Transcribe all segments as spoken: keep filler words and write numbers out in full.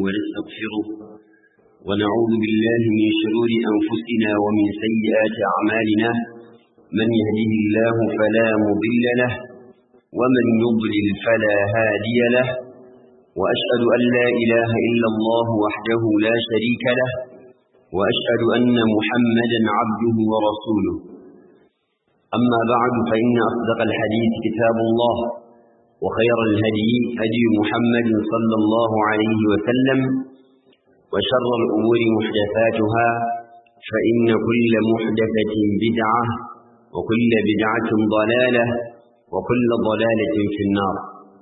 ونستغفره ونعوذ بالله من شرور أنفسنا ومن سيئات أعمالنا من يهده الله فلا مضل له ومن يضلل فلا هادي له وأشهد أن لا إله إلا الله وحده لا شريك له وأشهد أن محمدا عبده ورسوله أما بعد فإن أصدق الحديث كتاب الله وخير الهدي هدي محمد صلى الله عليه وسلم وشر الأمور محدثاتها فإن كل محدثة بدعة وكل بدعة ضلالة وكل ضلالة في النار.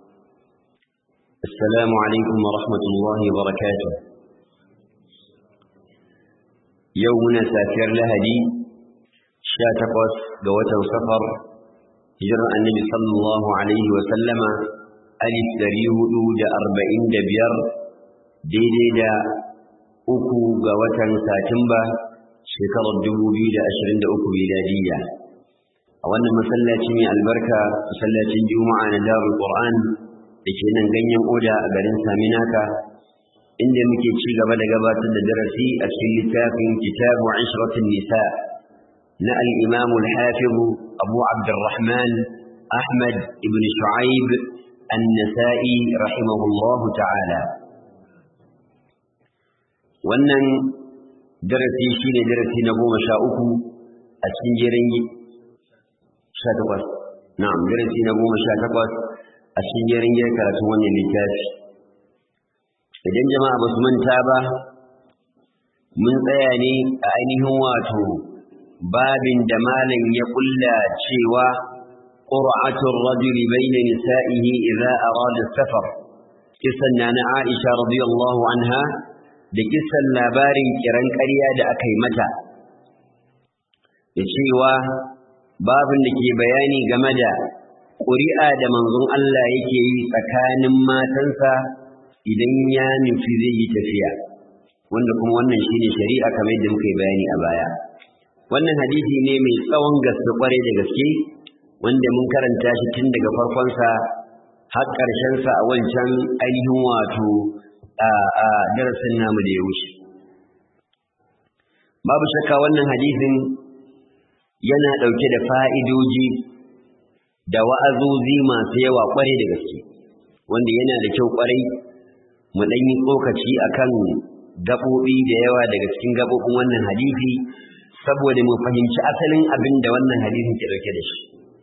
السلام عليكم ورحمة الله وبركاته. يومنا سافر لهدي شاتقوس قوة صفر هجر النبي صلى الله عليه وسلم ألف دريه دا أربعين دبير ديدي دا أكو قوة ساتنبا شكر الدبوبي دا أشرين دا أكو بلادية أولا مسلاتي البركة مسلاتي الجمعة ندار القرآن لكينا نغنيم أودا أغرين سامناكا إن مكي تشيغ بدا قبات الدرسي أشكل لتاكم كتاب عشرة النساء نأى الإمام الحافظ أبو عبد الرحمن أحمد بن شعيب النسائي رحمه الله تعالى. wannan darasi shine darasi na goma sha uku a cikin jerin sha takwas na'am darasi na goma sha takwas a cikin jerin karatun wannan littafi. Idan jama'a ba su manta ba mun tsaya ne a ainihin wato babin da malam ya kulla cewa qur'atul rajuli bayna nisa'ihi idza arada safar, kisan na Aisha radiyallahu anha da kisan labarin kiran ƙarya da aka yi mata, da cewa babin da ke bayani game da ƙuri'a da manzon Allah yake yi tsakanin matansa idan ya nufi zai yi tafiya, wanda kuma wannan shine shari'a kamar yadda muka yi bayani a baya. Wannan hadisi ne mai tsawon gaske kware da gaske wanda mun karanta shi tun daga farkonsa har ƙarshensa a wancan ainihin wato a darasin namu da ya wuce. Babu shakka wannan hadisin yana ɗauke da fa'idoji da wa'azozi masu yawa kware da gaske, wanda yana da kyau kwarai mu ɗan yi tsokaci akan gaɓoɓi da yawa daga cikin gaɓoɓin wannan hadisi saboda mu fahimci asalin abin da wannan hadisin ke dauke da shi.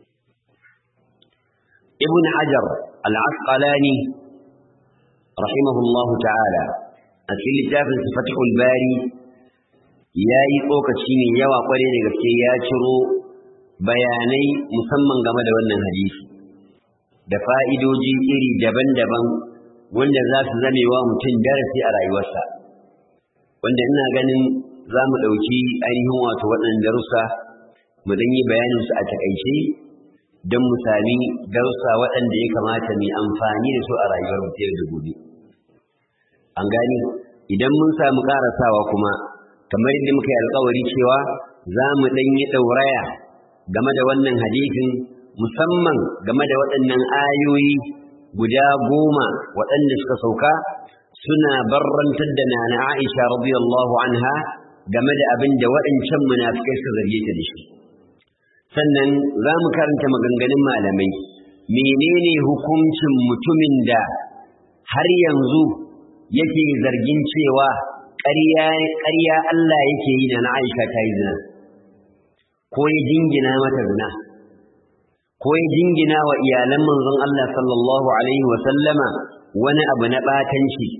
Ibn Hajar al-Asqalani rahimahullahu ta'ala a cikin littafin Fathul Bari yayi tsokaci ne yawa kware da gaske, ya ciro bayanai musamman game da wannan hadisi da fa'idoji iri daban-daban wanda za su zame wa mutum darasi a rayuwarsa, wanda ina ganin za mu ɗauki ainihin wato waɗannan darussa mu dan yi bayaninsu a taƙaice don mu sami darussa waɗanda ya kamata mu amfani da su a rayuwar mu yau da gobe. An gani idan mun samu ƙarasawa kuma kamar yadda muka yi alƙawari cewa za mu ɗan yi ɗauraya game da wannan hadisin, musamman game da waɗannan ayoyi guda goma waɗanda suka sauka suna barrantar da Nana Aisha radiyallahu anha game da abin da waɗancan munafikai suka zarge ta da shi. Sannan za mu karanta maganganun malamai, menene hukuncin mutumin da har yanzu yake zargin cewa ƙarya ƙarya Allah yake yi da na Aisha ta yi zina, ko ya jingina mata zina, ko ya jingina wa iyalan manzon Allah sallallahu alaihi wa sallama wani abu na ɓatanci,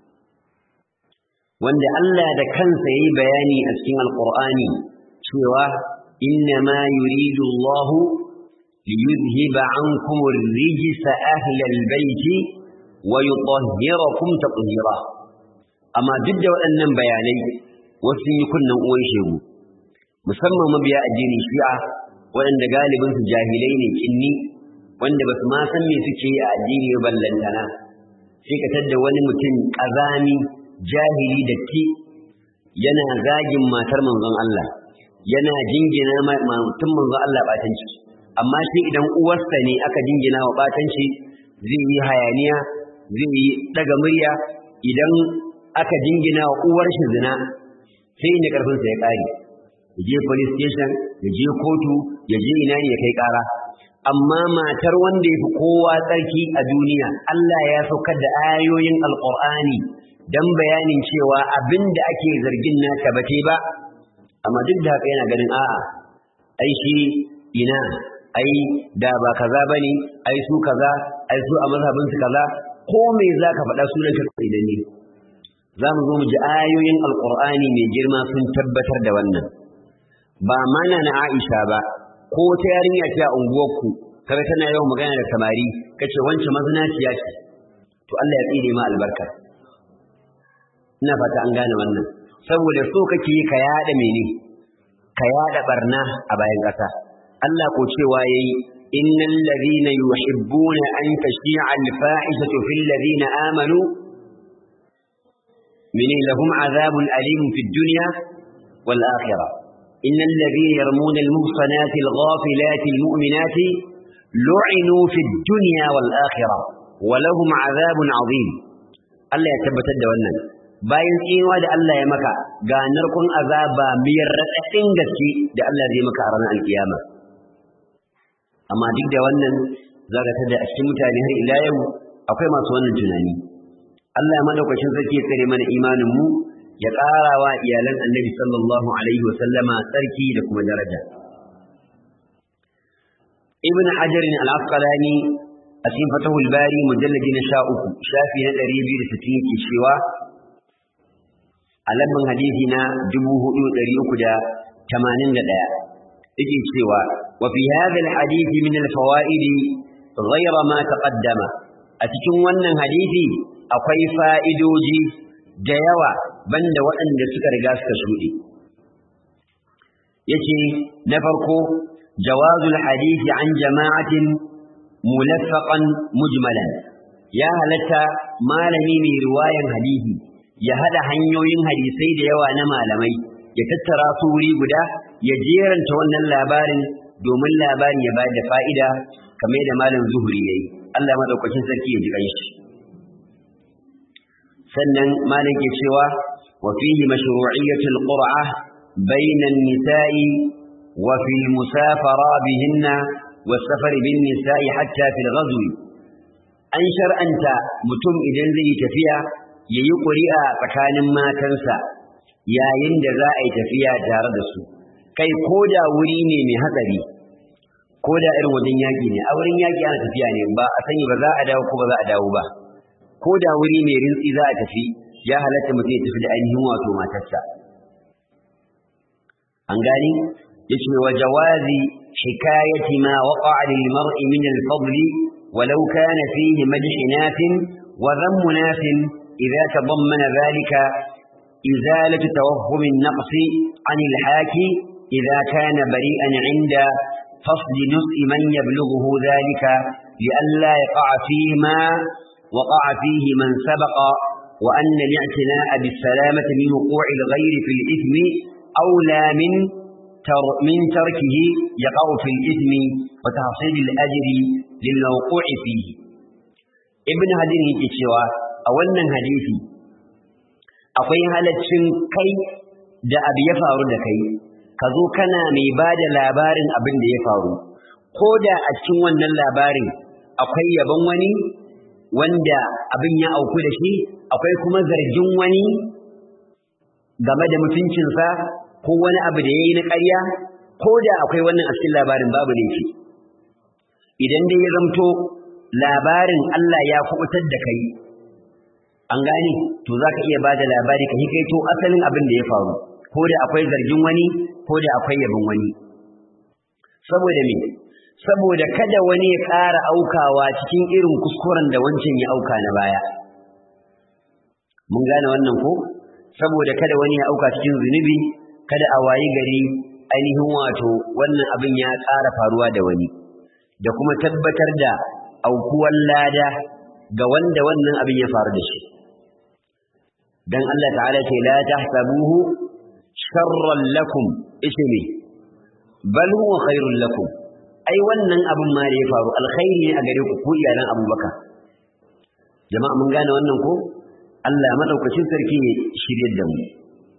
wanda Allah da kansa yayi bayani a cikin Alƙur'ani cewa innama yuridu Allah liyuzhiba ankum ar-rijsa ahla al-bayt wa yutahhirakum tatheera. Amma duk da waɗannan bayanai wasu yi kunnan uwan shegu, musamman mabiya addinin Shi'a waɗanda galibin su jahilai ne kinni, wanda basu ma san me suke yi a addini ba ballantana, sai ka tadda wani mutum ƙazami jahili da ki yana zagin matar manzon Allah, yana jingina mutum manzon Allah batanci, amma sai idan uwarsa ne aka jingina wa batanci zai yi hayaniya, zai yi daga murya, idan aka jingina wa uwar shi zina sai ne karfin sa ya kare ya je police station ya je kotu ya je ina ne ya kai kara amma matar wanda yafi kowa tsarki a duniya Allah ya saukar da ayoyin alqur'ani dan bayanin cewa abinda ake zargin naka bace ba amma duk da haka yana ganin a'a ai shi ina ai da ba kaza bane ai su kaza ai su a mazhabin su kaza ko me zaka faɗa sunan ka idan ne zamu zo mu ji ayoyin alqur'ani mai girma sun tabbatar da wannan ba mana na Aisha ba ko ta yarinya ce a unguwarku kaga tana yawan magana da samari kace wance mazinaciya ce to Allah ya tsire ma albarka ina fata an gane wannan saboda so kake ka yada mene ka yada barna a bayan kasa Allah ko cewa yayi innal ladhina yuhibbuna an tashi'a al-fa'ishatu fil ladhina amanu min lahum 'adhabun alim fid dunya wal akhirah innal ladhina yarmuna al-muhsanati al-ghafilati al-mu'minati lu'inu fid dunya wal akhirah wa lahum 'adhabun 'azim Allah ya tabbatar da wannan bayan tsinuwa da Allah ya maka ga narkon azaba miyar radadin gaske da Allah zai maka a ranar alkiyama amma duk da wannan zaka tada a cikin mutane har ila yau akwai masu wannan tunani Allah madaukakin sarki ya tsare mana imanin mu ya ƙarawa iyalan Annabi sallallahu alaihi wa sallama tsarki da kuma daraja Ibn Hajar al-Asqalani a cikin Fathul Bari mujalladi na sha uku shafi na ɗari biyu da sittin yake cewa a lambin hadisi na dubu hudu ɗari uku da tamanin da ɗaya yake cewa wa fi hadha alhadith min alfawaid ghayra ma taqaddama a cikin wannan hadisi akwai fa'idoji da yawa banda waɗanda suka riga suka shuɗe yace na farko jawazul hadisi an jama'atin mulaffaqan mujmalan ya halatta malami mai riwayan hadisi ya hada hanyoyin hadisai da yawa na malamai ya tattara su wuri guda ya jeranta wannan labarin domin labarin ya bada fa'ida kamar da malam Zuhri yayi Allah madaukakin sarki ya ji kanshi sannan malam ke cewa wa fihi mashru'iyyatul qur'ah bayna an-nisa'i wa fi al-musafara bihinna was-safar bin-nisa'i hatta fi al-ghazw an shar'anta mutum idan zai tafiya yayi ƙuri'a tsakanin matansa yayin da za a yi tafiya tare da su kai koda wuri ne mai hatsari koda irin wajen yaki ne a wurin yaki ana tafiya ne ba a sani ba za a dawo ko ba za a dawo ba koda wuri mai rintsi za a tafi ya halatta mutum ya tafi da ainihin wato matarsa an gani yace wa jawazi hikayati ma waqa'a lil mar'i min al-fadl walau kana fihi madh nafin wa dhamm nafin idha tadammana dhalika إزالة توهم النقص عن الحاكي إذا كان بريئا عند فصل نصف من يبلغه ذلك لئلا يقع فيه ما وقع فيه من سبق وأن الاعتناء بالسلامة من وقوع الغير في الإثم أولى من تر من تركه يقع في الإثم وتحصيل الأجر للوقوع فيه ابن هدين يكتشوا أولا حديثي akwai halaccin kai da abu ya faru da kai ka zo kana mai ba da labarin abin da ya faru ko da a cikin wannan labarin akwai yabon wani wanda abin ya auku da shi akwai kuma zargin wani game da mutuncinsa ko wani abu da ya yi na ƙarya ko da akwai wannan a cikin labarin babu laifi idan dai ya zamto labarin Allah ya kubutar da kai an gane to zaka iya bada labari ka hikaito asalin abin da ya faru ko da akwai zargin wani ko da akwai yabon wani saboda me saboda kada wani ya ƙara aukawa cikin irin kuskuren da wancan ya auka na baya mun gane wannan ko saboda kada wani ya auka cikin zunubi kada a wayi gari ainihin wato wannan abin ya ƙara faruwa da wani da kuma tabbatar da aukuwar lada ga wanda wannan abin ya faru da shi dan Allah ta'ala ce la tahsabuhu sharran lakum ismi bal huwa khairul lakum ai wannan abin ma da ya faru alkhairi ne a gare ku ku iyalan Abubakar jama'a mun gane wannan ko Allah madaukakin sarki ya shiryar da mu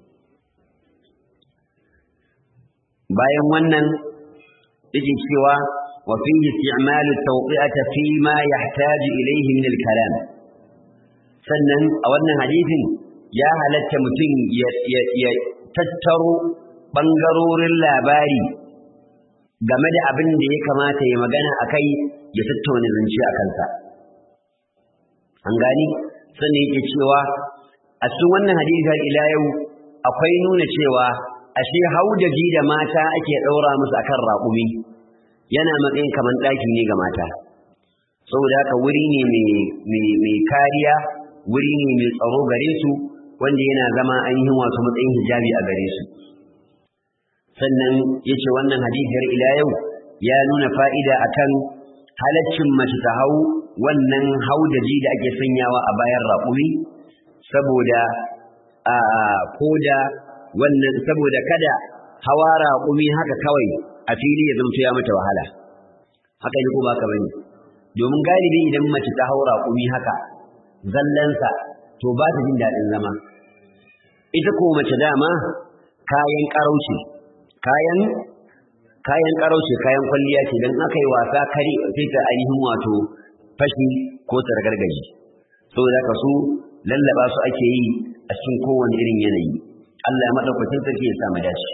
bayan wannan yake cewa wa fihi isti'malu at-tawqi'ati fi ma yahtaju ilayhi min al-kalam sannan a wannan hadisin ya halatta mutum ya tattaro bangarorin labari game da abin da ya kamata ya magana akai ya tattauna zance a kansa an gani sannan yake cewa a cikin wannan hadisi har ila yau akwai nuna cewa ashe haudaji da mata ake daura musu akan raƙumi yana matsayin kaman daki ne ga mata saboda haka wuri ne mai mai kariya wuri ne mai tsaro gare su wanda yana zama ainihin wato matsayin hijabi a gare su sannan yace wannan hadisi har ila yau ya nuna fa'ida akan halaccin mace ta hau wannan haudaji da ake sanyawa a bayan raƙumi saboda a koda wannan saboda kada hawa raƙumi haka kawai a fili ya zama ya mata wahala haka ne ko ba ka bane domin galibi idan mace ta hau raƙumi haka zallansa to ba ta jin daɗin zama ita ko mace dama kayan karauci kayan kayan karauci kayan kwalliya ce dan aka yi wasa kare sai ta ainihin wato fashi ko targargaji saboda ka su lallaba su ake yi a cikin kowane irin yanayi Allah ya madaukakin sarki ya samu dashi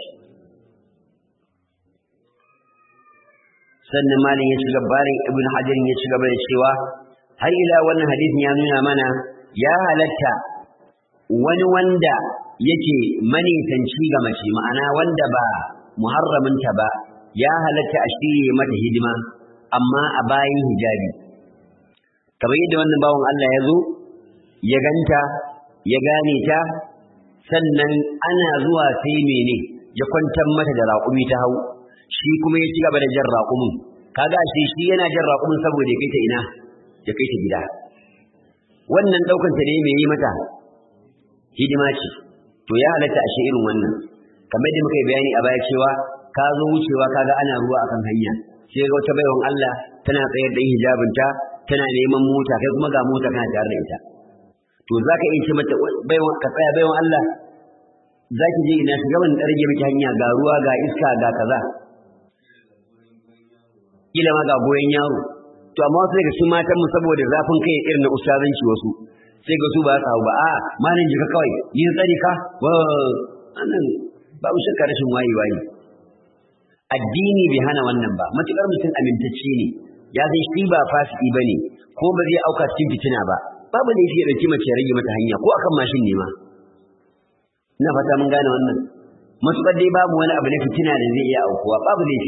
sannan malin ya shiga barin ibn hajar ya shiga da cewa har ila wannan hadisin ya nuna mana ya halatta wani wanda yake manisanci ga mace ma'ana wanda ba muharraminta ba ya halatta a shirye mata hidima amma a bayan hijabi kamar yadda wannan bawon Allah ya zo ya ganta ya gane ta sannan ana zuwa sai mene ya kwantar mata da raƙumi ta hau shi kuma ya ci gaba da jan raƙumin kaga shi shi yana jan raƙumin saboda ya kai ta ina ya kai ta gida wannan daukan ta ne mai yi mata hidima ce to ya halatta a shi irin wannan kamar da muka yi bayani a baya cewa ka zo wucewa kaga ana ruwa akan hanya sai ga wata baiwan Allah tana tsayar da hijabinta tana neman mota kai kuma ga mota kana tare da ita to zaka iya ce mata baiwan ka tsaya baiwan Allah zaki je ina shiga ban rage miki hanya ga ruwa ga iska ga kaza kila ma ga goyen yaro to amma sai ga su matan mu saboda zafin kai irin na ustazanci wasu sai ga su ba su ba a malin jika kawai yin tsari ka wa anan ba mu shakka rashin wayewa ne addini bai hana wannan ba matukar mutum amintacce ne ya san shi ba fasiki bane ko ba zai auka cikin fitina ba babu ne shi ya dauki mace ya rage mata hanya ko akan mashin ne ma ina fata mun gane wannan matukar dai babu wani abu na fitina da zai iya aukuwa babu laifi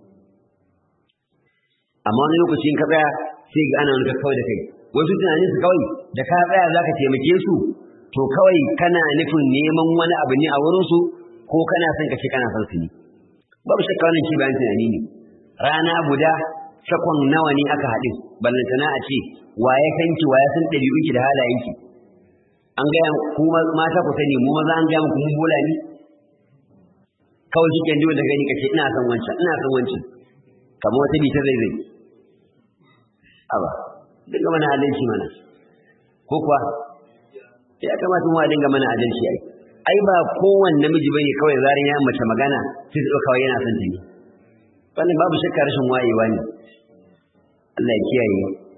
amma wani lokacin ka tsaya sai ga ana wani kawai da kai wasu tunanin su kawai da ka tsaya zaka taimake su to kawai kana nufin neman wani abu ne a wurin su ko kana son ka ce kana son su ne babu shakka wannan shi bayan tunani ne rana guda sakon nawa ne aka haɗu ballantana a ce waye kanki waye san ɗabi'unki da halayenki an gaya kuma mata ku sani mu maza an gaya muku mun bola ne kawai shi ke jiwo da gani kace ina son wancan ina son wancan kamar wata bi ta zai zai aba dinga mana adalci mana ko kuwa ya kamata mu dinga mana adalci ai ai ba kowanne namiji bane kawai zarin ya mace magana sai su kawai yana son ta ne wannan babu shakka rashin wayewa ne Allah ya kiyaye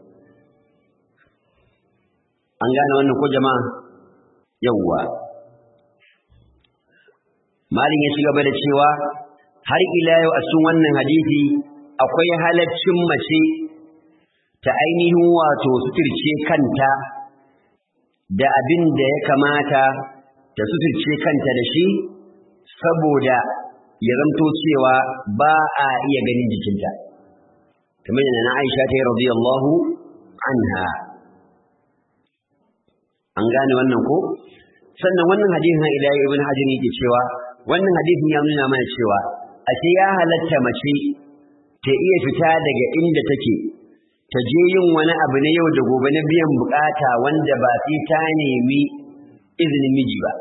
an gane wannan ko jama'a yawwa malin ya shiga da cewa har ila yau a cikin wannan hadisi akwai halaccin mace ta ainihin wato suturce kanta da abin da ya kamata ta suturce kanta da shi saboda ya zanto cewa ba a iya ganin jikinta kamar yana na Aisha ta radiyallahu anha an gane wannan ko sannan wannan hadisin na ila ibn Hajar yake cewa wannan hadisin ya nuna mana cewa ashe ya halatta mace ta iya fita daga inda take ta je yin wani abu na yau da gobe na biyan bukata wanda ba sai ta nemi izinin miji ba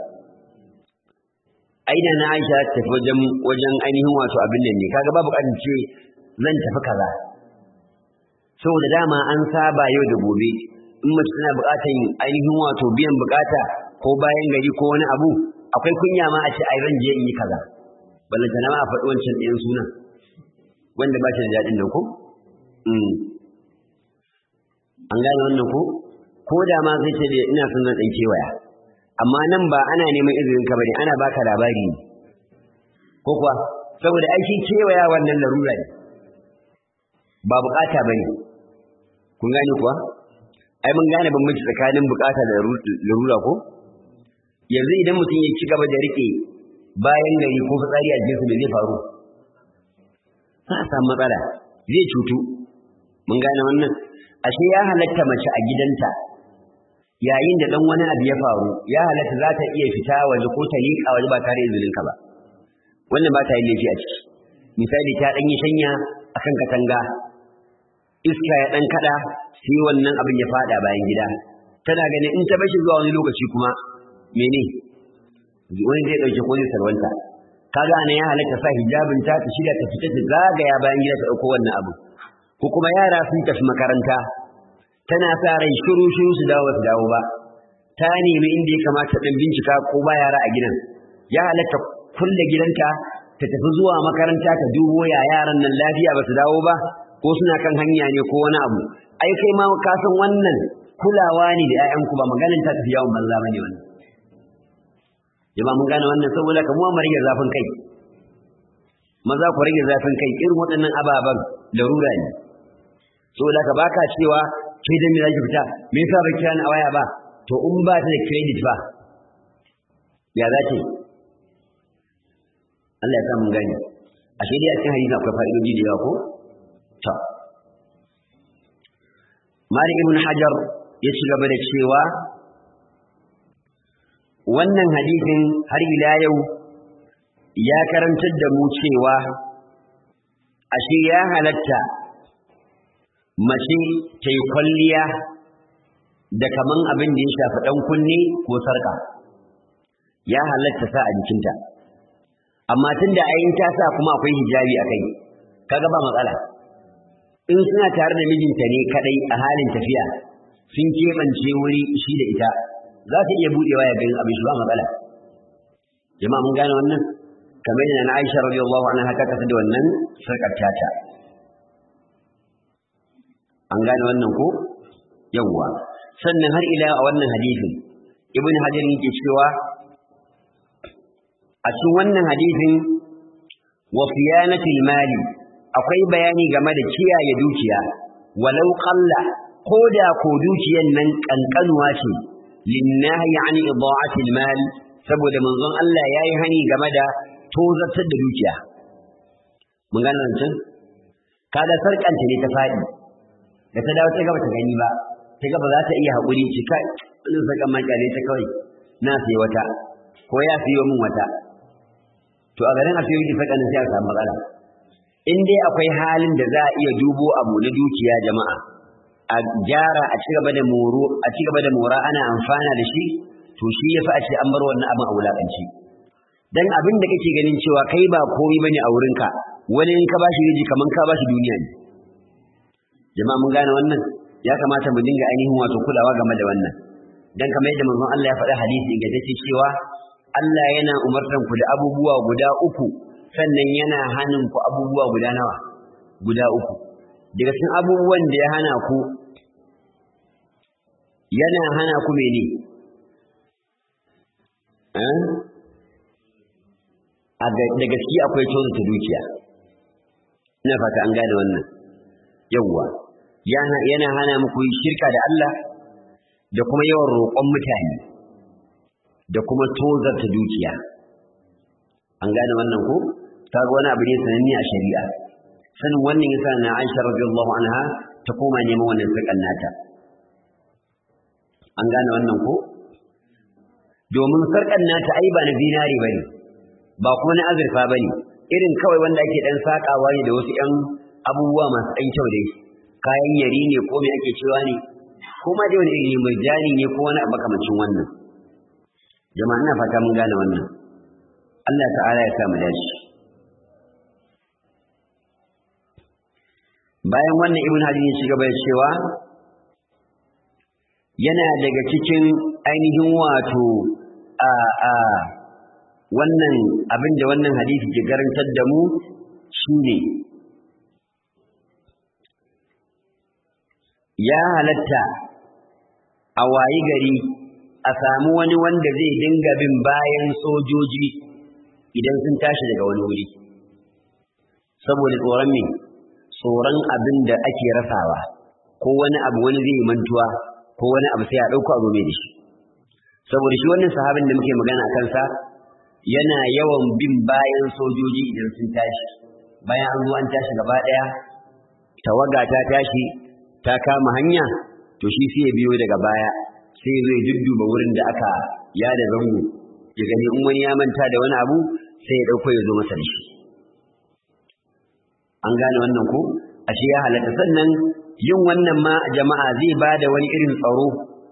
aida na Aisha ta tafi wajen wajen ainihin wato abin nan ne kaga babu kan ce zan tafi kaza saboda dama an saba yau da gobe in mace tana buƙatar ainihin wato biyan buƙata ko bayan gari ko wani abu akwai kunya ma a ce ai zan je in yi kaza ballantana ma a faɗi wancan ɗayan sunan wanda ba shi da daɗin nan ko an gane wannan ko ko da ma zai ce ina son zan ɗan kewaya amma nan ba ana neman izinin ka bane ana baka labari ne ko kuwa saboda aikin kewaya wannan larura ne ba bukata bane kun gane kuwa ai mun gane bambanci tsakanin bukata da larura ko yanzu idan mutum ya ci gaba da rike bayan gari ko fitsari a jinsu da zai faru za a samu matsala zai cutu mun gane wannan ashe ya halatta mace a gidanta yayin da dan wani abu ya faru ya halatta za ta iya fita waje ko ta liƙa waje ba tare da izininka ba wannan ba ta yin laifi a ciki misali ta dan yi shanya akan katanga iska ya dan kada sai wannan abin ya fada bayan gida tana ganin in ta bashi zuwa wani lokaci kuma mene wani zai dauke ko zai sarwanta kaga ne ya halatta sa hijabin ta ta shirya ta fita ta zagaya bayan gida ta dauko wannan abu ko kuma yara sun tafi makaranta tana sa rai shiru shiru su dawo su dawo ba ta nemi inda ya kamata dan bincika ko ba yara a gidan ya halatta kulle gidanta ta tafi zuwa makaranta ta dubo ya yaran nan lafiya ba su dawo ba ko suna kan hanya ne ko wani abu ai kai ma ka san wannan kulawa ne da ƴaƴanku ba maganin ta tafi yawon banza bane wannan jama'a mun gane wannan saboda ka mu rage zafin kai maza ku rage zafin kai irin waɗannan ababan larura ne saboda ka baka cewa kai da me zaki fita me yasa ba kira ni a waya ba to in ba ta da credit ba ya zace Allah ya sa mun gani ashe dai a cikin hadisi akwai fa'idoji da yawa ko to Malik ibn Hajar ya ci gaba da cewa wannan hadisin har ila yau ya karantar da mu cewa ashe ya halatta mace ta yi kwalliya da kaman abin da ya shafi ɗan kunne ko sarƙa ya halatta sa a jikinta amma tun da ayin ta sa kuma akwai hijabi a kai kaga ba matsala in suna tare da mijinta ne kadai a halin tafiya sun keɓance wuri shi da ita za ta iya buɗewa ya gani abin shi ba matsala jama'a mun gane wannan kamar yana na Aisha radiyallahu anha ta kasa da wannan sarƙar tata an gane wannan ko yawwa sannan har ila a wannan hadisin ibn hajar yake cewa a cikin wannan hadisin wa fiyanatil mali akwai bayani game da kiyaye dukiya walau qalla koda ko dukiyan nan kankanuwa ce linnahi an ida'atil mal saboda manzon Allah yayi hani game da tozartar da dukiya mun gane wannan kada sarkanta ne ta fadi da ta dawo ta ga bata gani ba ta ga ba za ta iya hakuri ci kai wannan sakan makale ta kawai na sai wata ko ya siyo min wata to a garin asiyo ki sakan sai a samu matsala in dai akwai halin da za a iya dubo abu na dukiya jama'a a gyara a cigaba da moro a cigaba da mora ana amfana da shi to shi yafi a ce an bar wannan abin a wulakanci dan abin da kake ganin cewa kai ba komai bane a wurinka wani in ka bashi riji kaman ka bashi duniya ne jama'a mun gane wannan ya kamata mu dinga ainihin wato kulawa game da wannan dan kamar yadda manzon Allah ya faɗa hadisi ga dace cewa Allah yana umartan ku da abubuwa guda uku sannan yana hanin ku abubuwa guda nawa guda uku daga cikin abubuwan da ya hana ku yana hana ku mene eh a da gaskiya akwai tozata dukiya ina fata an gane wannan yawwa yana yana hana muku shirka da Allah da kuma yawan roƙon mutane da kuma tozarta dukiya an gane wannan ko kaga wani abu ne sananne a shari'a sanin wannan yasa na Aisha radiyallahu anha ta koma neman wannan sakan nata an gane wannan ko domin sarkan nata ai ba na zinari bane ba kuma na azurfa bane irin kawai wanda ake dan sakawa ne da wasu ƴan abubuwa masu ɗan kyau dai kayan yari ne ko me ake cewa ne ko ma dai wani iri murjani ne ko wani abu kamacin wannan jama'a ina fata mun gane wannan Allah ta'ala ya sa mu dace bayan wannan ibn hajar ya shiga bai cewa yana daga cikin ainihin wato a a wannan abin da wannan hadisi ke garantar da mu shine ya halatta a wayi gari a samu wani wanda zai dinga bin bayan sojoji idan sun tashi daga wani wuri saboda tsoron me tsoron abin da ake rasawa ko wani abu wani zai mantuwa ko wani abu sai a dauko abu mai dashi saboda shi wannan sahabin da muke magana a kansa yana yawan bin bayan sojoji idan sun tashi bayan an zo an tashi gaba daya tawaga ta tashi ta kama hanya to shi sai ya biyo daga baya sai zai dudduba wurin da aka yada zango ya gani in wani ya manta da wani abu sai ya dauko ya zo masa da shi an gane wannan ko ashe ya halatta sannan yin wannan ma jama'a zai bada wani irin tsaro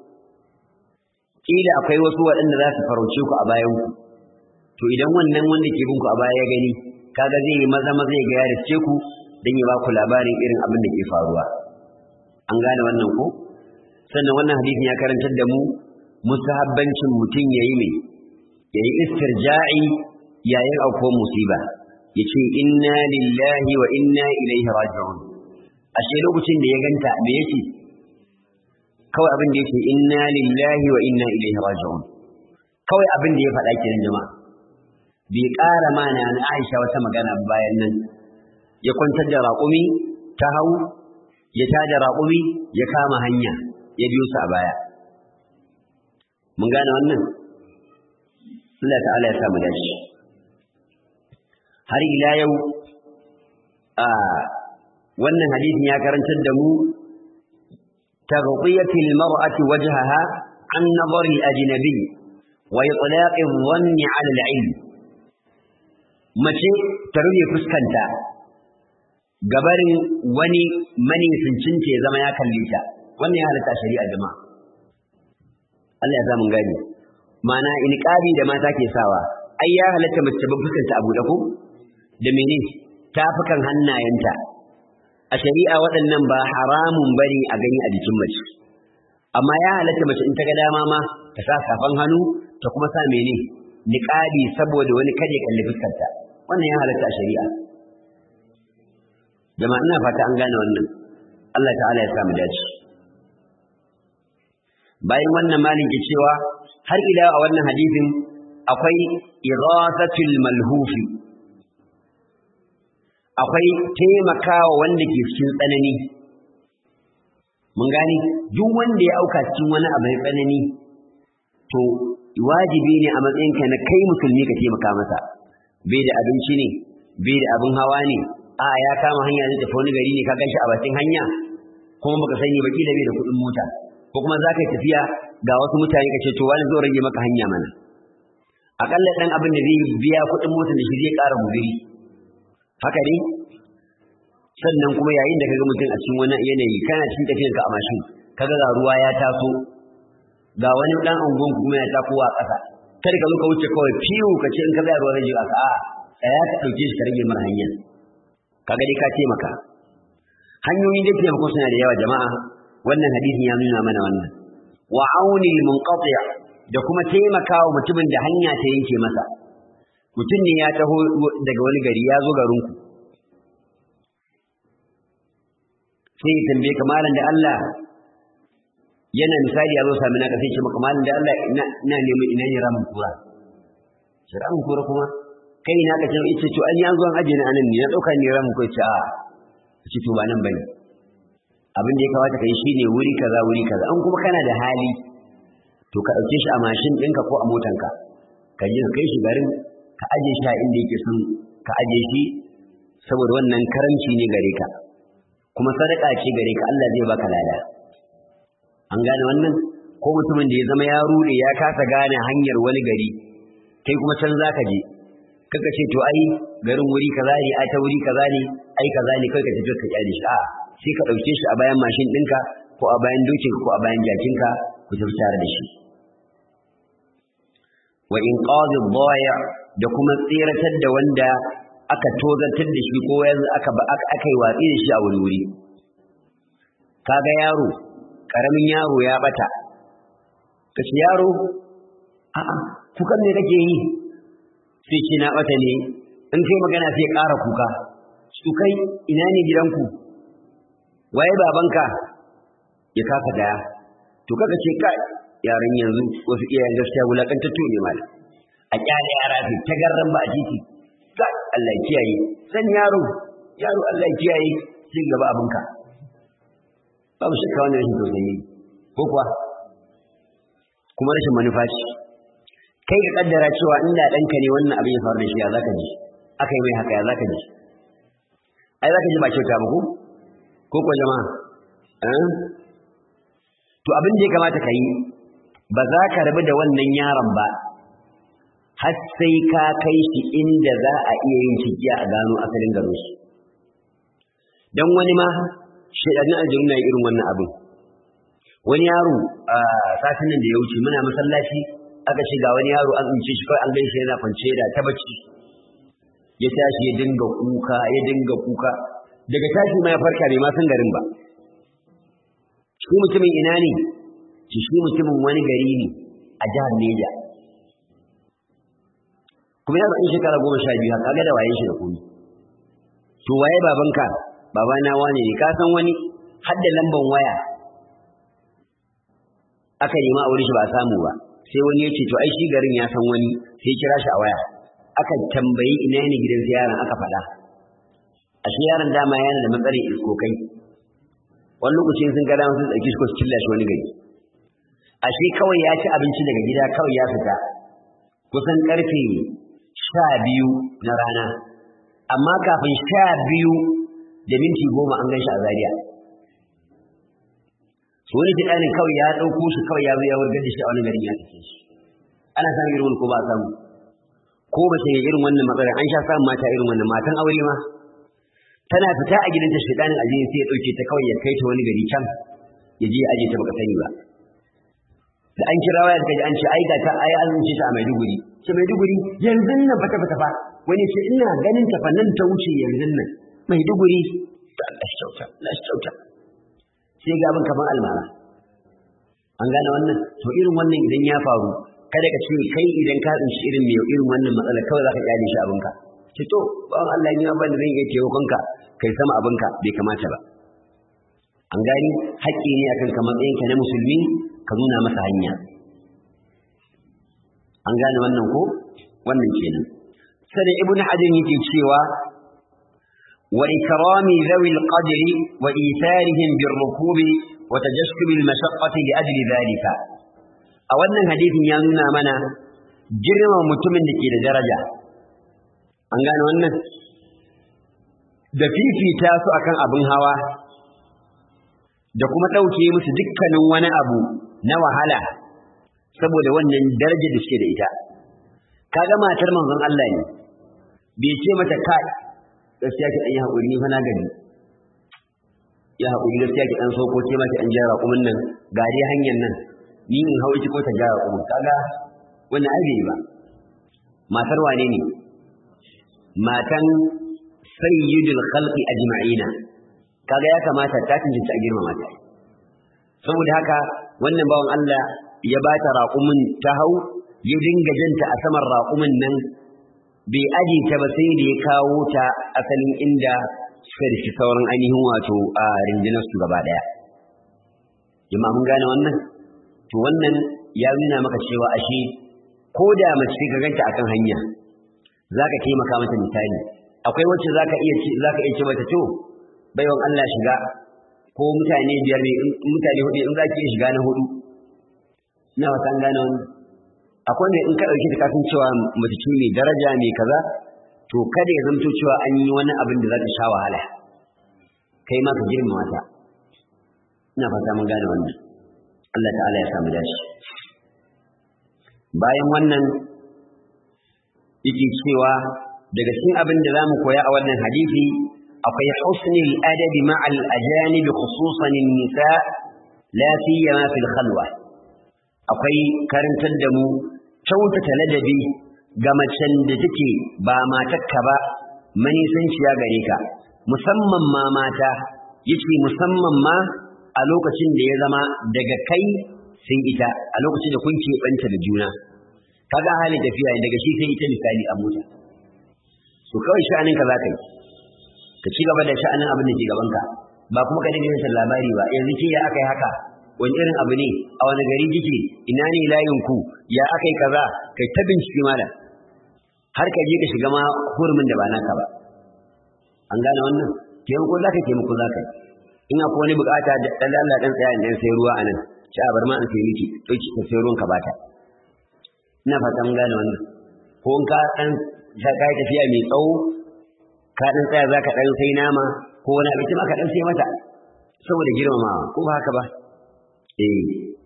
kila akwai wasu waɗanda za su farauce ku a bayan ku to idan wannan wanda ke bin ku a baya ya gani kaga zai yi maza maza ya ga ya riske ku dan ya ba ku labarin irin abin da ke faruwa an gane wannan ko sannan wannan hadisin ya karantar da mu mustahabbancin mutum yayi mai yayi istirja'i yayin aukuwar musiba yace inna lillahi wa inna ilaihi raji'un ashe lokacin da ya ganta me yake kawai abin da yake inna lillahi wa inna ilaihi raji'un kawai abin da ya faɗa kenan jama'a bai ƙara mana na Aisha wata magana bayan nan ya kwantar da raƙumi ta hau ya tada raƙumi ya kama hanya ya biyo su a baya mun gane wannan Allah ta'ala ya samu dashi har ila yau a wannan hadisin ya karantar da mu تغطية المرأة وجهها عن نظر الأجنبي وإطلاق الظن على العلم mace ta rufe fuskanta gabarin wani mani suncinta ya zama ya kalle ta wannan ya halatta shari'a jama'a Allah ya samu gani mana inqabi da mata ke sawa ai ya halatta mace ta fuskanta abu da ko da mene tafukan hannayenta a shari'a waɗannan ba haramun bane a gani a jikin mace amma ya halatta mace in ta ga dama ma ta sa safan hannu ta kuma sa mene niqabi saboda wani kade kalli fuskarta wannan ya halatta a shari'a jama'a ina fata an gane wannan Allah ta'ala ya sa mu dace bayan wannan malin ke cewa har ila a wannan hadisin akwai ighasatul malhufi akwai taimakawa wanda ke cikin tsanani mun gani duk wanda ya auka cikin wani abu mai tsanani to wajibi ne a matsayinka na kai musulmi ka taimaka masa bai da abinci ne bai da abin hawa ne a ya kama hanya zai tafi wani gari ne ka ganshi a bakin hanya kuma baka sani ba kila bai da kuɗin mota ko kuma za ka yi tafiya ga wasu mutane ka ce to wani zo rage maka hanya mana akalla dan abin da zai biya kuɗin motar da shi zai ƙara guzuri haka ne sannan kuma yayin da kaga mutum a cikin wani yanayi kana cikin tafiyarka a mashin kaga ga ruwa ya taso ga wani dan angon kuma ya tako a ƙasa kada ka zo ka wuce kawai fiyu ka ce in ka tsaya ruwa zai ji aka a tsaya ka dauke shi ka rage mana hanya kaga dai ka taimaka hanyoyin da taimako suna da yawa jama'a wannan hadisin ya nuna mana wannan wa auni munqati da kuma taimakawa mutumin da hanya ta yanke masa mutum ne ya taho daga wani gari ya zo garin ku sai ya tambaye ka malam da Allah yana misali ya zo sami na kasai ce maka malam da Allah ina ina neman ina ne ramin kura sai ramin kura kuma kai ina ka ce ita to an yanzu an aje ni anan ne na dauka ni ramin ko ce a ce to ba nan bane abin da ya kawata kai shine wuri kaza wuri kaza an kuma kana da hali to ka dauke shi a mashin ɗinka ko a motanka ka je ka kai shi garin ka aje shi a inda yake son ka aje shi saboda wannan karanci ne gare ka kuma sadaka ce gare ka Allah zai baka lada an gane wannan ko mutumin da ya zama ya rude ya kasa gane hanyar wani gari kai kuma can zaka je kaga ce to ai garin wuri kaza ne ai ta wuri kaza ne ai kaza ne kai ka tafi ka kyale shi a sai ka dauke shi a bayan mashin ɗinka ko a bayan dokin ko a bayan jakinka ku tafi tare da shi wa inqadhi ad-da'i' da kuma tsiratar da wanda aka tozartar da shi ko yanzu aka aka yi watsi da shi a wani wuri kaga yaro karamin yaro ya bata kace yaro a'a kukan me kake yi sai ce na bata ne in kai magana sai ƙara kuka su kai ina ne gidanku waye babanka ya kaka daya to kaga ce kai yaran yanzu wasu iyayen gaskiya wulakantattu ne malam a kyale yara su ta garran ba a titi kai Allah ya kiyaye san yaro yaro Allah ya kiyaye cin gaba abinka babu shakka wannan rashin tausayi ko kuwa kuma rashin manufa ce kai ka kaddara cewa inda danka ne wannan abin ya faru da shi ya zaka ji aka yi mai haka ya zaka ji ai zaka ji ba kyauta ba ko ko ko jama'a eh to abin da ya kamata ka yi ba za ka rabu da wannan yaron ba har sai ka kai shi inda za a iya yin cikiya a gano asalin garo shi dan wani ma shedanin aljinu na irin wannan abin wani yaro a satin nan da ya wuce muna masallaci aka ce ga wani yaro an tsince shi kawai an gaishe yana kwance da ta bacci ya tashi ya dinga kuka ya dinga kuka daga tashi ma ya farka bai ma san garin ba shi mutumin ina ne shi mutumin wani gari ne a jihar Neja kuma yaro in shekara goma sha biyu haka ga da waye shi da komai to waye babanka babana wane ne ka san wani hadda lamban waya aka yi ma aure shi ba samu ba sai wani ya ce to ai shi garin ya san wani sai kira shi a waya aka tambayi ina ne gidan yaron aka faɗa ashe yaron dama yana da matsalar iskokai wani lokacin sun ga dama sun tsaki shi ko su killa shi wani gari ashe kawai ya ci abinci daga gida kawai ya fita kusan karfe sha biyu na rana amma kafin sha biyu da minti goma an ganshi a Zaria so wani fiɗanin kawai ya ɗauko shi kawai ya zo ya wurgar da shi a wani garin ya tafi shi ana samun irin wani ko ba a samu ko ba ce irin wannan matsalar an sha samun mata irin wannan matan aure ma tana fita a gidanta fiɗanin aljini sai ya ɗauke ta kawai ya kai ta wani gari can ya je ya aje ta baka sani ba da an kira waya da an ce ai ga ta ai an ce ta a Maiduguri ce Maiduguri yanzu nan fata fata fa wani ce ina ganin ta fa nan ta wuce yanzu nan Maiduguri ta Allah shauta Allah shauta sai ga abin kaman almara an gane wannan to irin wannan idan ya faru kada ka ce kai idan ka tsinci irin mai irin wannan matsala kawai zaka kyale shi abinka ce to bawan Allah ni ban da zan iya taimakon ka kai sama abinka bai kamata ba an gani haƙƙi ne akan ka matsayinka na musulmi ka nuna masa hanya an gane wannan ko wannan kenan sai ibn hajar yake cewa wa ikrami dhawi alqadri wa itharihim birrukub wa tajassub almashaqqati li ajli dhalika a wannan hadisin ya nuna mana girma mutumin da ke da daraja an gane wannan da fifita su akan abin hawa da kuma dauke musu dukkanin wani abu na wahala saboda wannan darajar da suke da ita kaga matar manzon Allah ne bai ce mata kai gaskiya ki dan yi hakuri ni fa na gani ya hakuri gaskiya ki dan sauko ce ma ki an jara kumin nan gari hanyar nan ni in hawo ki ko ta jara kumin kaga wannan ai bai ba matar wane ne matan sayyidul khalqi ajma'ina kaga ya kamata ta tunce a girmama ta saboda haka wannan bawan Allah ya bata raƙumin ta hau ya dinga janta a saman raƙumin nan bai aje ta ba sai da ya kawo ta asalin inda suka rishi sauran ainihin wato a rinjinar su gaba daya jama'a mun gane wannan to wannan ya nuna maka cewa ashe ko da mace ka ganta akan hanya zaka taimaka mata misali akwai wacce zaka iya zaka iya ce mata to baiwan Allah shiga ko mutane biyar ne mutane hudu in zaki shiga na hudu ina wata an gane wannan akwai ne in ka dauki ta kafin cewa mace ce mai daraja mai kaza to kada ya zanto cewa an yi wani abin da za ta sha wahala kai ma ka girmama ta ina fata mun gane wannan Allah ta'ala ya samu dashi bayan wannan yake cewa daga cikin abin da zamu koya a wannan hadisi akwai husnul adabi ma'al ajanib khususan an-nisa la siyama fil khalwa akwai karantar da mu kyautata ladabi ga macen da take ba matarka ba manisanciya gare ka musamman ma mata yace musamman ma a lokacin da ya zama daga kai sai ita a lokacin da kun keɓanta da juna kaga halin tafiya daga shi sai ita misali a mota to kawai sha'anin ka za ka yi ka ci gaba da sha'anin abin da ke gabanka ba kuma ka dinga yin labari ba yanzu ke ya aka yi haka wani irin abu ne a wani gari kike ina ne layin ku ya aka yi kaza kai ta bincike malam har ka je ka shiga ma hurumin da ba naka ba an gane wannan taimako za ka taimako za ka yi in akwai wani bukata da ɗan Allah ɗan tsaya in sai ruwa a nan ci a bar ma in sai miki ɗauki ka sai ruwan ka bata ina fata mun gane wannan ko in ka ɗan ka yi tafiya mai tsawo ka ɗan tsaya za ka ɗan sai nama ko wani abinci ma ka ɗan sai mata saboda girmamawa ko ba haka ba eh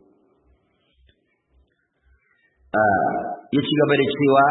ya ci gaba da cewa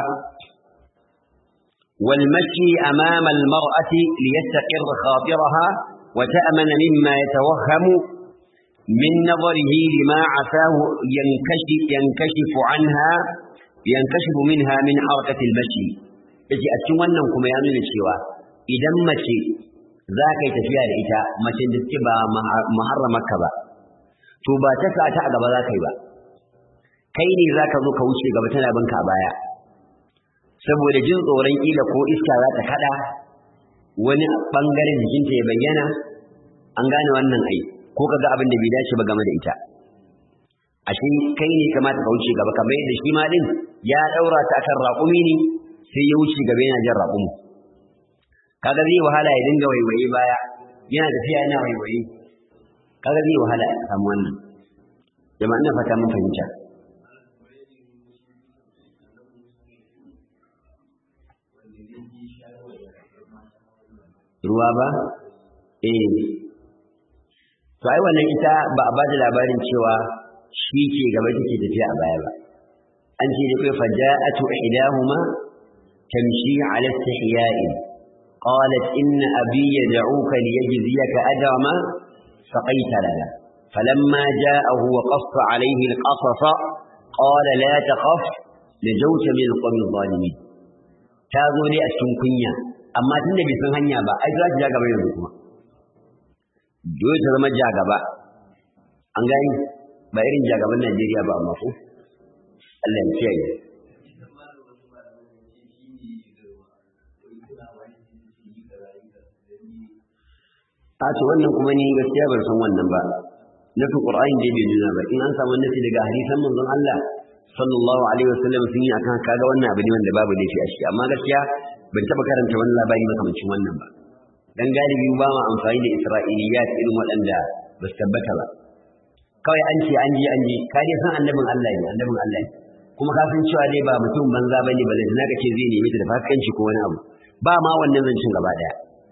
والمشي أمام المرأة ليستقر خاطرها وتأمن مما يتوهم من نظره لما عساه ينكشف, ينكشف عنها ينكشف منها من حركة المشي يجي أتوانا كما يعمل الشيوى إذا مشي ذاك يتفيا لإتا مشي دستبا محرمك كبا توبا تسعى تعقب ذاك يبا كيني ذاك ذوك وشي قبتنا بنك بايا saboda jin tsoron kila ko iska za ta kada wani bangaren jikinta ya bayyana an gane wannan ai ko kaga abin da bai dace ba game da ita ashe kai ne kamata ka wuce gaba kamar yadda shi ma din ya daura ta kan raƙumi ne sai ya wuce gaba yana jin raƙumi kaga zai wahala ya dinga waiwaye baya yana tafiya yana waiwaye kaga zai wahala ya samu wannan jama'a ina fata mun fahimta ruwa ba eh to ai wannan ita ba a bada labarin cewa shi ke gaba take tafiya a baya ba an ce da kai faja'atu ihdahuma tamshi ala istihya'in qalat inna abi yad'uka liyajziyaka ajra ma saqaita lana falamma ja'ahu wa qassa alayhi alqasas qala la takhaf najawta min alqawmi adh-dhalimin tazo ne a cikin kunya amma tunda bai san hanya ba ai za ta ja gaba yanzu kuma dole ta zama ja gaba an gani ba irin ja gaban Najeriya ba amma ko Allah ya kiyaye a to wannan kuma ni gaskiya ban san wannan ba nafi Qur'ani da bai nuna ba in an samu nafi daga hadisan manzon Allah sallallahu alaihi wasallam sun yi akan kaga wannan abu ne wanda babu laifi a shi amma gaskiya ban taba karanta wannan labari makamancin wannan ba dan galibi ba ma amfani da isra'iliyat irin waɗanda ba su tabbata ba kawai an ce an ji an ji ka dai san annabin Allah ne annabin Allah ne kuma ka san cewa dai ba mutum banza bane ba zai naka ce zai nemi ta da fasikanci ko wani abu ba ma wannan zancin gaba daya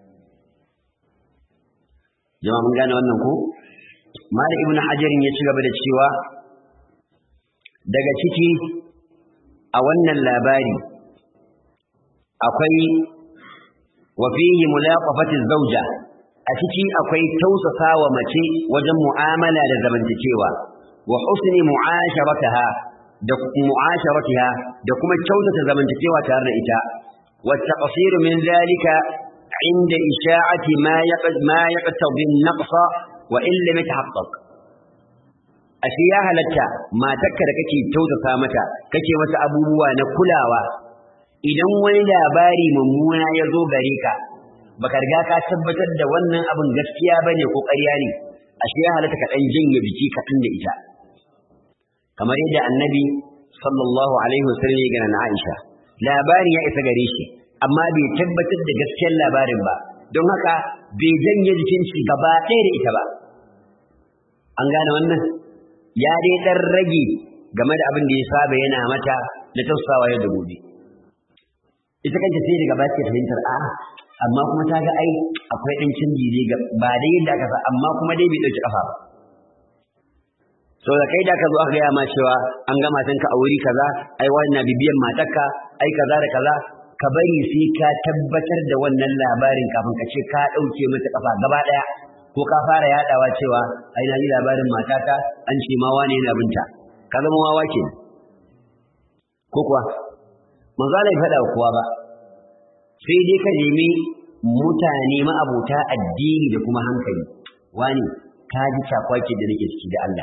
jama'a mun gane wannan ko Malik ibn Hajar ya ci gaba da cewa daga ciki a wannan labari akwai wa fihi mulaqafati zawja a ciki akwai tausasawa mace wajen mu'amala da zamantakewa wa husni mu'asharataha da mu'asharatiha da kuma kyautata zamantakewa tare da ita wa taqsir min zalika inda isha'ati ma yaqad ma yaqtadi an-naqsa wa in lam yatahaqqaq ashe ya halatta matarka da kake kyautata mata kake mata abubuwa na kulawa idan wani labari mummuna ya zo gare ka baka riga ka tabbatar da wannan abin gaskiya bane ko ƙarya ne ashe ya halatta ka dan janye biki ka tunda ita kamar yadda annabi sallallahu alaihi wasallam ya gana Aisha labarin ya isa gare shi amma bai tabbatar da gaskiyar labarin ba don haka bai janye jikin shi gaba ɗaya da ita ba an gane wannan ya dai dan rage game da abin da ya saba yana mata na tausawa yau da gobe ita kanta sai daga ba ta fahimtar a amma kuma ta ga ai akwai dan canji ne ba dai yadda aka sa amma kuma dai bai dauki kafa ba so da kai da ka zo aka gaya ma cewa an ga matanka a wuri kaza ai wannan bibiyan matarka ai kaza da kaza ka bari sai ka tabbatar da wannan labarin kafin ka ce ka dauke mata kafa gaba daya ko ka fara yadawa cewa ai na ji labarin matata an ce ma wane yana binta ka zama wawa ke ko kuwa manzo Allah ya faɗa kowa ba sai dai ka nemi mutane ma'abota addini da kuma hankali wani ka ji cakwaki da nake ciki da Allah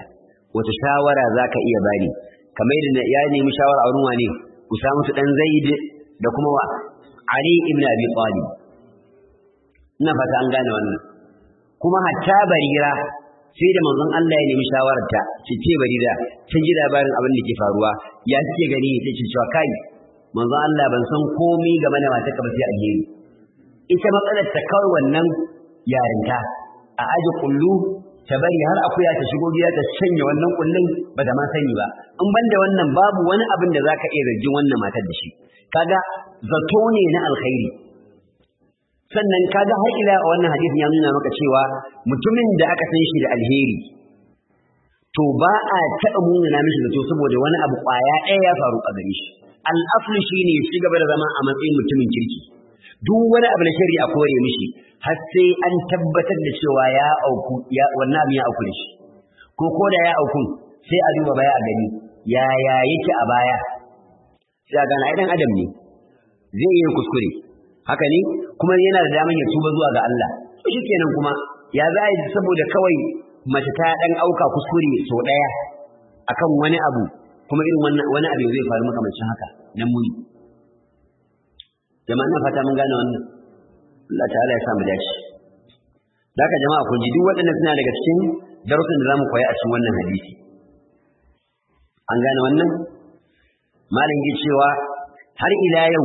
wata shawara zaka iya bani kamar yadda ya nemi shawara a wurin wane Usama dan Zaid da kuma wa Ali ibn Abi Talib ina fata an gane wannan kuma hatta Barira sai da manzon Allah ya nemi shawararta ce ce Barira kin ji labarin abin da ke faruwa ya kike gani take cewa kai manzon Allah ban san komai game da matarka ba sai alheri ita matsalar ta kawai wannan yarinta a aji kullu ta bari har akuya ta shigo gida ta shanye wannan kullun ba da ma sani ba in banda wannan babu wani abin da zaka iya zargin wannan matar da shi kaga zato ne na alkhairi sannan kaga har ila wannan hadisi ya nuna maka cewa mutumin da aka san shi da alheri to ba a taɓa munana mishi zato saboda wani abu kwaya ɗaya ya faru a gare shi al-aflu shine ya gaba da zama a matsayin mutumin kirki duk wani abu na shari'a kore mishi har sai an tabbatar da cewa ya auku ya wannan abin ya auku da shi ko ko da ya auku sai a duba baya a gani ya ya yake a baya sai a gane ai dan adam ne zai yi kuskure haka ne kuma yana da daman ya tuba zuwa ga Allah to shikenan kuma ya za yi saboda kawai mace ta dan auka kuskure so daya akan wani abu kuma irin wannan wani abu zai faru makamancin haka nan muni jama'a na fata mun gane wannan Allah ta'ala ya samu dace daga jama'a kun ji duk waɗannan suna daga cikin darussan da zamu koyi a cikin wannan hadisi an gane wannan malin ji cewa har ila yau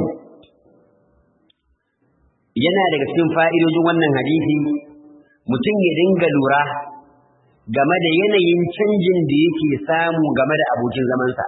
yana daga cikin fa'idojin wannan hadisi mutum ya dinga lura game da yanayin canjin da yake samu game da abokin zamansa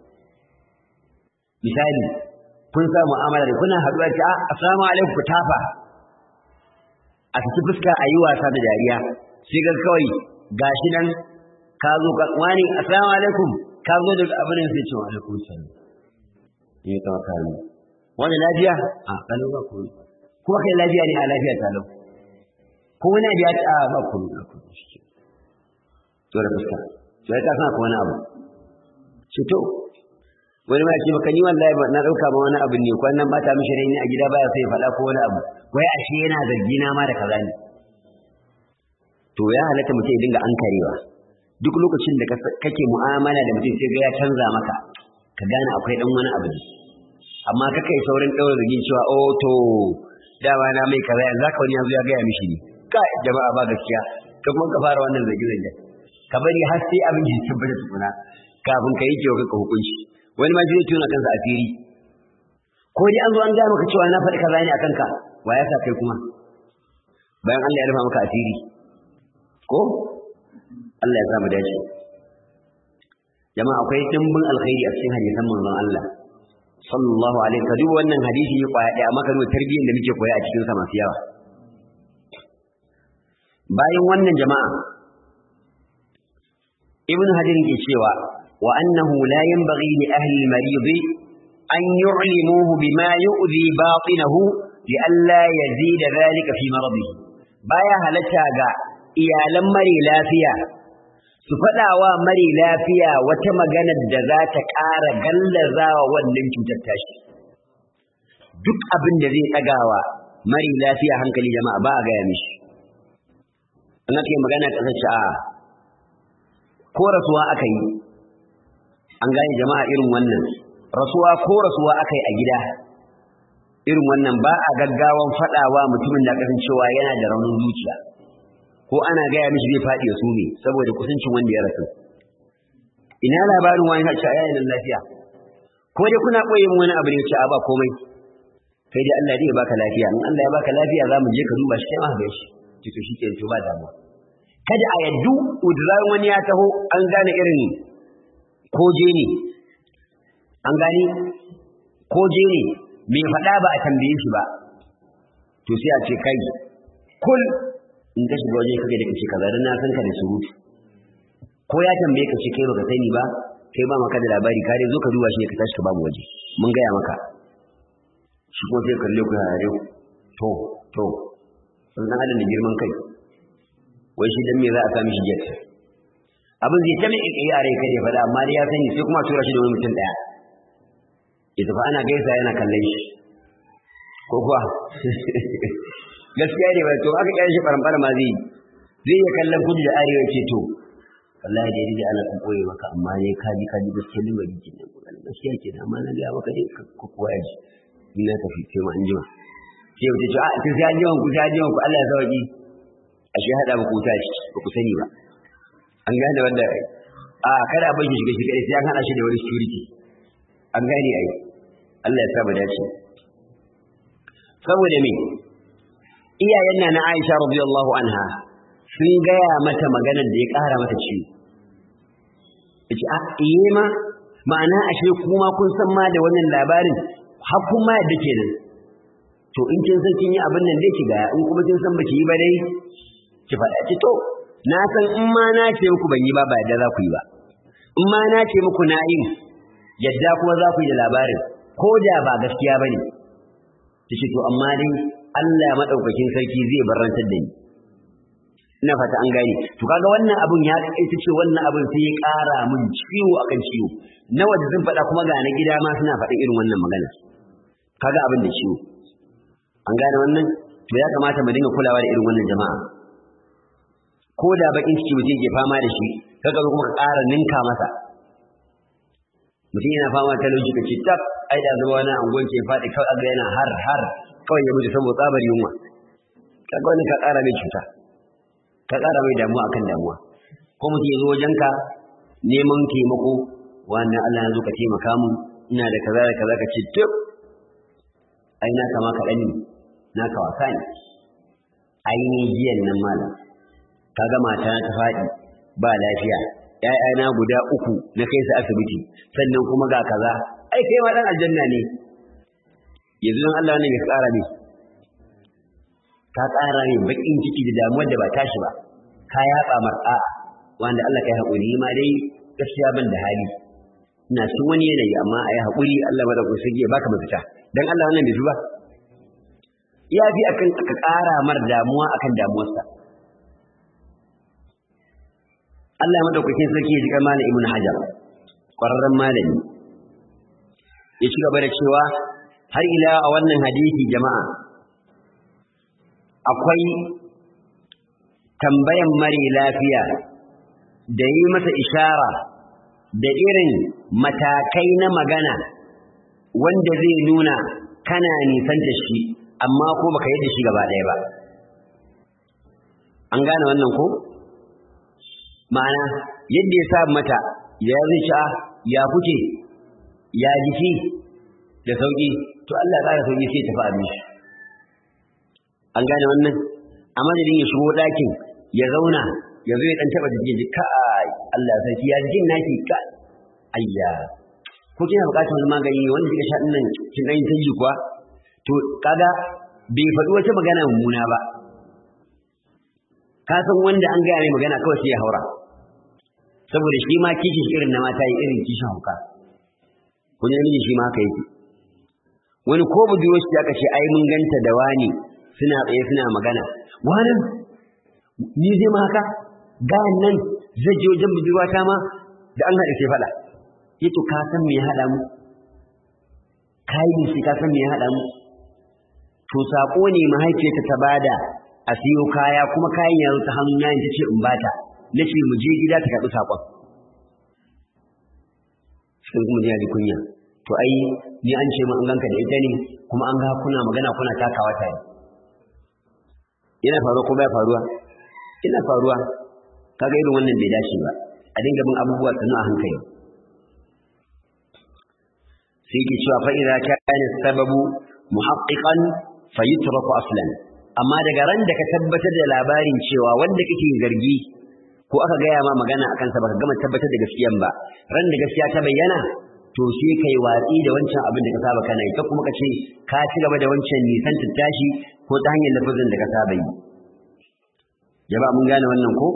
misali kun samu mu'amala da kuna haɗuwa ce assalamu alaikum ku tafa a cikin fuska a yi wasa da dariya sai ga kawai gashi nan ka zo ka wani assalamu alaikum ka zo da abin da sai ce wa alaikum salam eh ta kare wani lafiya a kalau ba ku kuma kai lafiya ne a lafiya ta lau ko wani abu ya ci a ba ku da ku shi to da fuska sai ka san ko wani abu ce to wani ma ce maka ni wallahi na dauka ba wani abu ne ko nan ba ta mishi rai ne a gida baya sai ya faɗa ko wani abu wai ashe yana zargi na ma da kaza ne to ya halatta mutum ya dinga ankarewa duk lokacin da kake mu'amala da mutum sai ga ya canza maka ka gane akwai dan wani abu amma kaka yi saurin daura zargin cewa oh to dama na mai kaza yanzu haka wani yanzu ya gaya mishi ne ka jama'a ba gaskiya ka kuma ka fara wannan zargi zargi ka bari har sai abin ya tabbata tukuna kafin ka yi kewa ka hukunci wani ma zai tuna kansa a fili ko dai an zo an gaya maka cewa na faɗi kaza ne akan ka wa ya sa kai kuma bayan Allah ya rufa maka asiri ko Allah ya sa mu dace jama'a akwai dimbin alkhairi a cikin hadisan manzon Allah sallallahu alaihi wasallam duk wannan hadisi ne kwaya ɗaya amma kan tarbiyyar da muke koya a cikin sa masu yawa bayan wannan jama'a ibn hajar ke cewa wa annahu la yanbaghi li ahli al-marid an yu'limuhu bima yu'dhi batinahu li alla yazid dhalika fi maradihi baya halatta ga iyalan mare lafiya su faɗawa mare lafiya wata magana da za ta ƙara gallazawa wannan cutar tashi duk abin da zai ɗagawa mare lafiya hankali jama'a ba a gaya mishi ana kai magana ta sace a ko rasuwa aka yi an gane jama'a irin wannan rasuwa ko rasuwa aka yi a gida irin wannan ba a gaggawan faɗawa mutumin da kasancewa yana da raunin zuciya ko ana gaya mishi zai faɗi ya sume saboda kusancin wanda ya rasu ina labarin wani ce a yayin lafiya ko dai kuna koyi wani abu ne ce a ba komai kai dai Allah zai baka lafiya in Allah ya baka lafiya za mu je ka duba shi kai ma ga shi ki to shike to ba damuwa kada a yaddu udran wani ya taho an gane irin koje ne an gane koje ne me faɗa ba a tambaye shi ba to sai a ce kai kul in ka shiga waje kage da kace kaza dan na san ka da surutu ko ya tambaye ka ce kai baka sani ba kai ba maka da labari kare zo ka duba shi ka tashi ka babu waje mun ga ya maka shi ko sai kalle ku yare to to sannan adam da girman kai wai shi dan me za a sami shi jet abin zai ta mai yare kai da fada amma dai ya sani sai kuma tura shi da wani mutum daya ya tafi ana gaisa yana kallon shi ko kuwa gaskiya ne bai to aka kyar shi faramfara ma zai zai ya kallon kudu da arewa ce to wallahi da yaji ana kan koyi maka amma ne ka ji ka ji gaskiya limari kin nan kuma gaskiya ke da amma na ga maka dai ku kuwa ji ina tafi sai ma anjima sai wuce ce a kin sai anjima ku sai anjima ku Allah ya sauki ashe hada ba ku tashi ba ku sani ba an gane wanda a kada abin shi shiga shi kai sai an hada shi da wani security an gane ai Allah ya saba dace saboda me iyayen na Aisha radiyallahu anha sun gaya mata maganar da ya kara mata ciwo yace a iye ma ma'ana ashe kuma kun san ma da wannan labarin har kuma yadda kenan to in kin san kin yi abin nan dai ki ga in kuma kin san baki yi ba dai ki faɗa ki to na san in ma na ce muku ban yi ba ba yadda za ku yi ba in ma na ce muku na yin yadda kuma za ku yi da labarin ko da ba gaskiya bane tace to amma dai Allah madaukakin sarki zai barantar da ni ina fata an gane to kaga wannan abun ya kaita ce wannan abun sai ya ƙara min ciwo akan ciwo na wanda zan faɗa kuma ga na gida ma suna faɗin irin wannan magana kaga abin da ciwo an gane wannan to ya kamata mu dinga kulawa da irin wannan jama'a ko da bakin ciki mutum ke fama da shi kaga kuma ka ƙara ninka masa mutum yana fama da talauci kace tab ai da zuwa na angon ke faɗi kawai aga yana har har kawai ya mutu saboda tsabar yunwa kaga wannan ka ƙara mai cuta ka ƙara mai damuwa akan damuwa ko mutum ya zo wajenka neman taimako wannan Allah ya zo ka taimaka mu ina da kaza da kaza ka ce tab ai na kama kaɗan ne na ka wasa ne ai ni jiyan nan malam kaga mata ta faɗi ba lafiya ƴaƴana guda uku na kai su asibiti sannan kuma ga kaza ai kai ma dan aljanna ne yanzu dan Allah ne ya ƙara ne ka ƙara ne bakin ciki da damuwar da ba tashi ba ka yaba mar'a wanda Allah kai haƙuri ma dai gaskiya ban da hali ina cikin wani yanayi amma ai haƙuri Allah madaukakin sarki ya baka mafita dan Allah wannan bai fi ba ya fi akan ka ƙara mar damuwa akan damuwarsa Allah madaukakin sarki ya ji kamar Ibn Hajar ƙwararren malami ya ci gaba da cewa har ila a wannan hadisi jama'a akwai tambayan mari lafiya da yi masa ishara da irin matakai na magana wanda zai nuna kana nisan da shi amma ko baka yi da shi gaba ɗaya ba an gane wannan ko ma'ana yadda ya sa mata ya zai sha ya kuke ya jiki da sauki to Allah ya ƙara sauki sai tafi abin shi an gane wannan a madadin ya shigo ɗakin ya zauna ya zo ya ɗan taɓa jikin ji kai Allah ya sarki ya jikin naki ka ayya ko kina buƙatar wani magani wanda kika sha dinnan kin dan yi kuwa to kaga bai faɗi wata magana mummuna ba ka san wanda an gaya mai magana kawai sai ya haura saboda shi ma kishin irin na mata yi irin kishin hauka wani namiji shi ma haka yake wani ko budurwar shi aka ce ai mun ganta da wani suna tsaye suna magana wani ni zai ma haka gayan nan zai je wajen budurwata ma da an haɗa sai faɗa ya to ka san me ya haɗa mu kayi shi ka san me ya haɗa mu to saƙo ne mahaifiyarta ta bada a siyo kaya kuma kayan yanzu ta hannun yayin ta ce in bata na ce mu je gida ta karɓi saƙon sai kuma ji ji kunya to ai ni an ce mun an ganka da ita ne kuma an ga kuna magana kuna takawa tare yana faruwa ko bai faruwa ina faruwa kaga irin wannan bai dace ba a dinga bin abubuwa sanu a hankali sai ke cewa fa idza kana sababu muhaqqiqan fayutraku aslan amma daga ran da ka tabbatar da labarin cewa wanda kake zargi ko aka gaya ma magana akan sa baka gama tabbatar da gaskiyan ba ran da gaskiya ta bayyana to sai kai watsi da wancan abin da ka saba kana yi ka kuma ka ce ka ci gaba da wancan nisan tattashi ko ta hanyar lafazin da ka saba yi jama'a mun gane wannan ko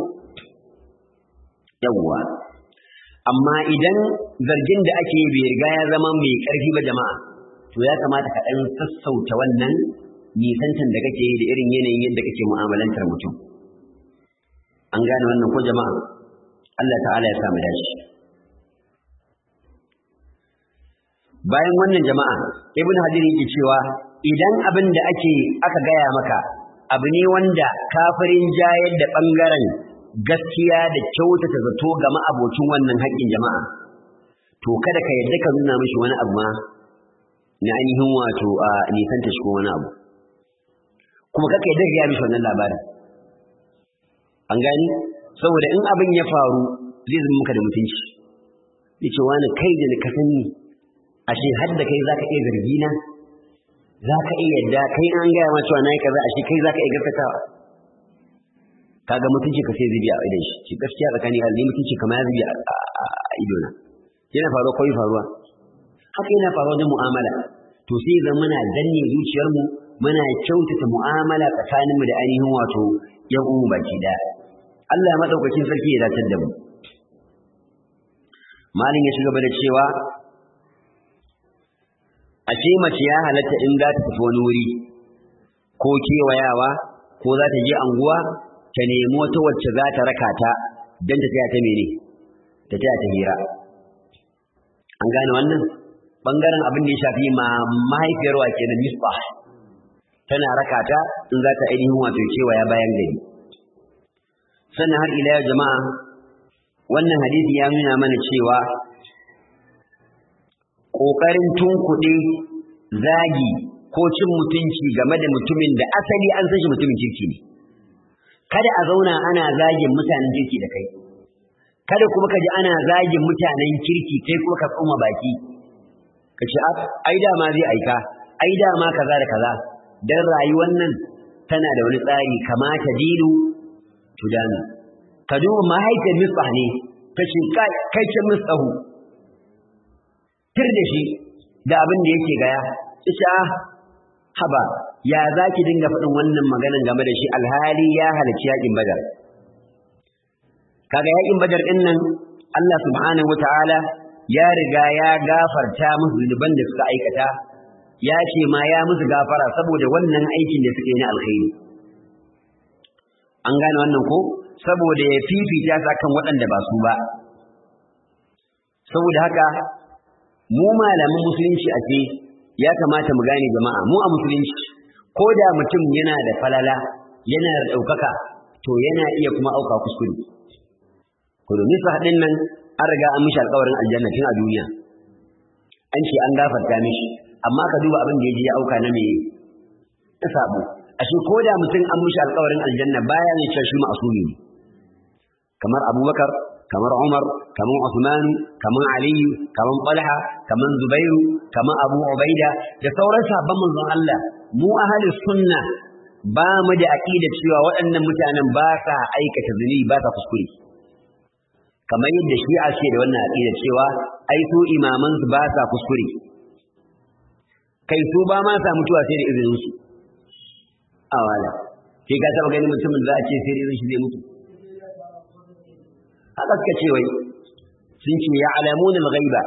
yawwa amma idan zargin da ake bai riga ya zama mai ƙarfi ba jama'a to ya kamata ka ɗan sassauta wannan nisancin da kake yi da irin yanayin yadda kake mu'amalantar mutum an gane wannan ko jama'a Allah ta'ala ya samu dashi bayan wannan jama'a ibn hajar yake cewa idan abin da ake aka gaya maka abu ne wanda kafirin jayar da bangaren gaskiya da kyautata zato ga ma'abocin wannan haƙƙin jama'a to kada ka yadda ka nuna mishi wani abu ma na ainihin wato a nisan ta shi ko wani abu kuma kaka yadda ka gaya mishi wannan labarin an gani saboda in abin ya faru zai zama maka da mutunci yace wani kai da ka sani ashe har da kai zaka iya zargi na zaka iya yadda kai an gaya ma cewa nayi kaza ashe kai zaka iya gaskatawa kaga mutunci ka sai zubi a idan shi shi gaskiya tsakani Allah mutunci kamar ya zubi a ido na yana faruwa ko faruwa haka yana faruwa da mu'amala to sai zan muna danne zuciyar mu muna kyautata mu'amala tsakanin mu da ainihin wato yan umu baki da Allah madaukakin sarki ya dace da mu malin ya shiga da cewa a ce mace ya halatta in za ta tafi wani wuri ko kewayawa ko za ta je anguwa ta nemi wata wacce za ta raka ta don ta taya ta mene ta taya ta hira an gane wannan bangaren abin da ya shafi ma mahaifiyar wa kenan misbah tana raka ta in za ta ainihin wato kewaya bayan gari sannan har ila yau jama'a wannan hadisi ya nuna mana cewa ƙoƙarin tunkuɗe zagi ko cin mutunci game da mutumin da asali an san shi mutumin kirki ne kada a zauna ana zagin mutanen kirki da kai kada kuma ka ji ana zagin mutanen kirki kai kuma ka tsoma baki ka ce ai dama zai aika ai dama kaza da kaza dan rayuwar nan tana da wani tsari kamata dilu tudana ka duba mahaifiyar misbah ne ta ce kai ce misbahu tir da shi da abin da yake gaya ita haba ya zaki dinga faɗin wannan maganan game da shi alhali ya halarci yaƙin badar kaga yaƙin badar din nan Allah subhanahu wataala ya riga ya gafarta musu zunuban da suka aikata ya ce ma ya musu gafara saboda wannan aikin da suka yi na alkhairi an gane wannan ko saboda ya fifita sa kan waɗanda ba su ba saboda haka mu malaman musulunci a ce ya kamata mu gane jama'a mu a musulunci ko da mutum yana da falala yana da ɗaukaka to yana iya kuma auka kuskure ko domin su haɗin nan an riga an mishi alƙawarin aljanna tun a duniya an ce an gafarta mishi amma ka duba abin da ya ji ya auka na me ta sabo ashe ko da mutum an mishi alƙawarin aljanna baya ne cewa shi ma'asumi ne kamar Abubakar kamar Umar kamar Uthman kamar Ali kamar Talha kamar Zubairu kamar Abu Ubaida da sauran sahabban manzon Allah mu ahlus sunna ba mu da aqida cewa waɗannan mutanen ba sa aikata zunubi ba sa kuskure kamar yadda Shi'a ce da wannan aqida cewa ai su imaman su ba sa kuskure kai su ba ma sa mutuwa sai da izinin su awala kai ka taba ganin mutumin za a ce sai da izinin shi zai mutu haka suka ce wai sun ce ya alamun al-ghaiba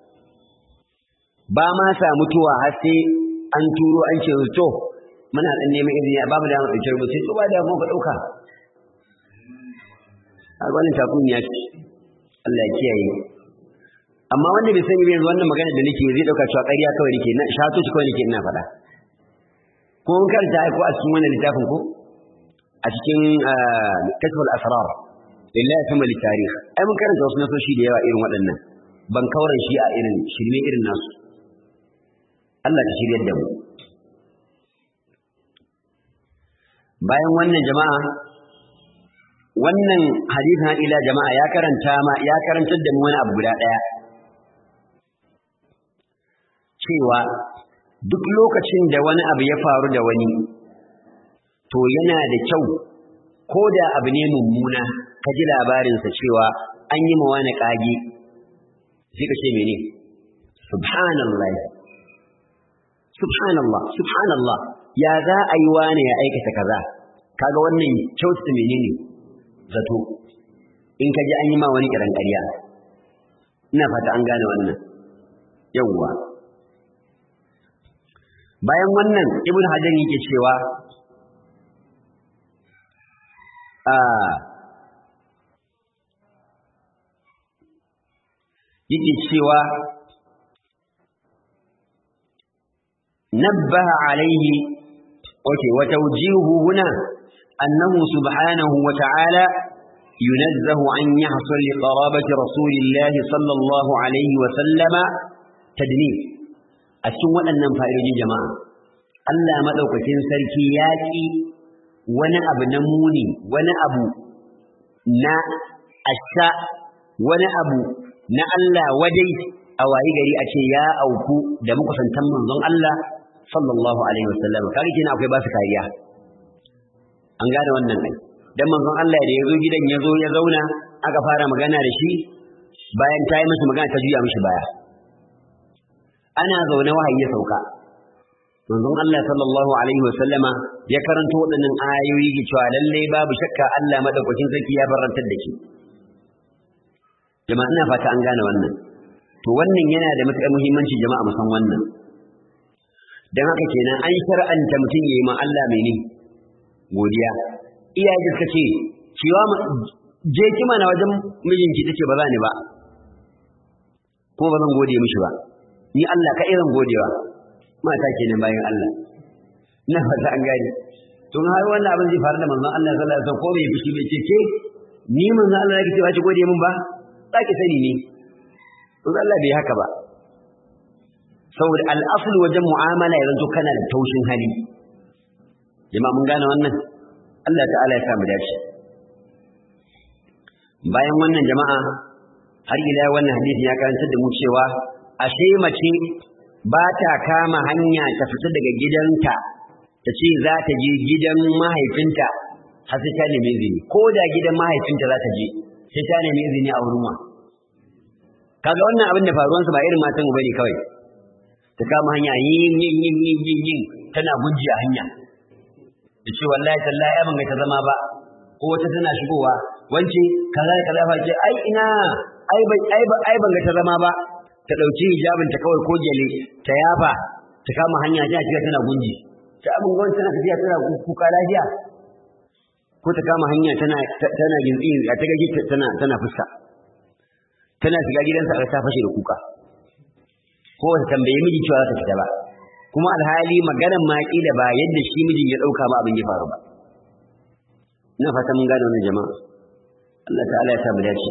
ba ma sa mutuwa har sai an turo an ce to muna dan neman izini a babu da mu dauke mu sai to ba da mu ka dauka a wannan takuniya ce Allah ya kiyaye amma wanda bai sani ba yanzu wannan magana da nake zai dauka cewa ƙarya kawai nake na shato ci kawai nake ina faɗa ko mun karanta ko a cikin wannan littafin ko a cikin kashful asrar lillahi kuma litarikh ai mun karanta wasu nasoshi da yawa irin waɗannan ban kauran shi a irin shirme irin nasu Allah ta shiryar da mu bayan wannan jama'a wannan hadisin ila jama'a ya karanta ma ya karantar da mu wani abu guda daya cewa duk lokacin da wani abu ya faru da wani to yana da kyau ko da abu ne mummuna ka ji labarinsa cewa an yi ma wani kage sai ka ce mene subhanallah subhanallah subhanallah ya za a yi wani ya aikata kaza kaga wannan kyautata menene zato in ka ji an yi ma wani kiran ƙarya ina fata an gane wannan yawwa bayan wannan ibn hajar yake cewa a yake cewa nabbaha alaihi okay wa tawjihu huna annahu subhanahu wa ta'ala yunazzahu an yahsul li qarabati rasulillahi sallallahu alaihi wa sallama tadnib. A cikin waɗannan fa'idojin jama'a Allah madaukakin sarki ya ki wani abu na muni, wani abu na asha, wani abu na Allah wadai a wayi gari a ce ya auku da makusantan manzon Allah sallallahu alaihi wasallam. Kage kina akwai ba su kariya. An gane wannan ai. Dan manzon Allah da yazo gidan yazo ya zauna aka fara magana da shi, bayan ta yi masa magana ta juya mishi baya. Ana zaune wahayi ya sauka. Manzon Allah sallallahu alaihi wasallama ya karanto waɗannan ayoyi da cewa lalle babu shakka Allah madaukakin sarki ya barantar da shi. Jama'a ina fata an gane wannan. To wannan yana da matuƙar muhimmanci jama'a musan wannan. Dan haka kenan an shar'anta mutum yayi ma Allah mene? Godiya. Iyaye suka ce, "Ciwa je ki mana wajen mijinki tace ba za ni ba." Ko ba zan gode mishi ba. Ni Allah ka irin godewa. Mata kenan bayan Allah. Ina fata an gane. To har wannan abin zai faru da manzon Allah sallallahu alaihi wasallam ko bai fushi bai ce ke ni manzon Allah yake cewa ki gode min ba? Zaki sani ne. To Allah bai haka ba. Saboda al'asul wajen mu'amala ya zanto kana da taushin hali. Jama'a mun gane wannan? Allah ta'ala ya samu dace. Bayan wannan jama'a har ila wannan hadisi ya karantar da mu cewa ashe mace ba ta kama hanya ta fita daga gidanta ta ce za ta je gidan mahaifinta har sai ta nemi izini, ko da gidan mahaifinta za ta je sai ta nemi izini a wurin wa. Kaga wannan abin da faruwansa ba irin matan mu bane kawai. Ta kama hanya yin yin yin yin yin yin tana gunji a hanya. Da ce wallahi tallahi ai ban ga ta zama ba. Ko wata tana shigowa wance kaza kaza fa ce ai ina ai ban ai ban ai ban ga ta zama ba. Ta dauki hijabin ta kawai ko gele ta yafa ta kama hanya ta shiga tana gunji. Ta abin gwamnati tana tafiya tana kuka lafiya. Ko ta kama hanya tana tana gintsi a ta gaji tana tana fuska. Tana shiga gidansa aka ta fashe da kuka. Ko ta tambaye miji cewa za ta fita ba. Kuma alhali maganar maki da ba yadda shi mijin ya dauka ba abin ya faru ba. Ina fata mun gane wannan jama'a. Allah ta'ala ya sa mu dace.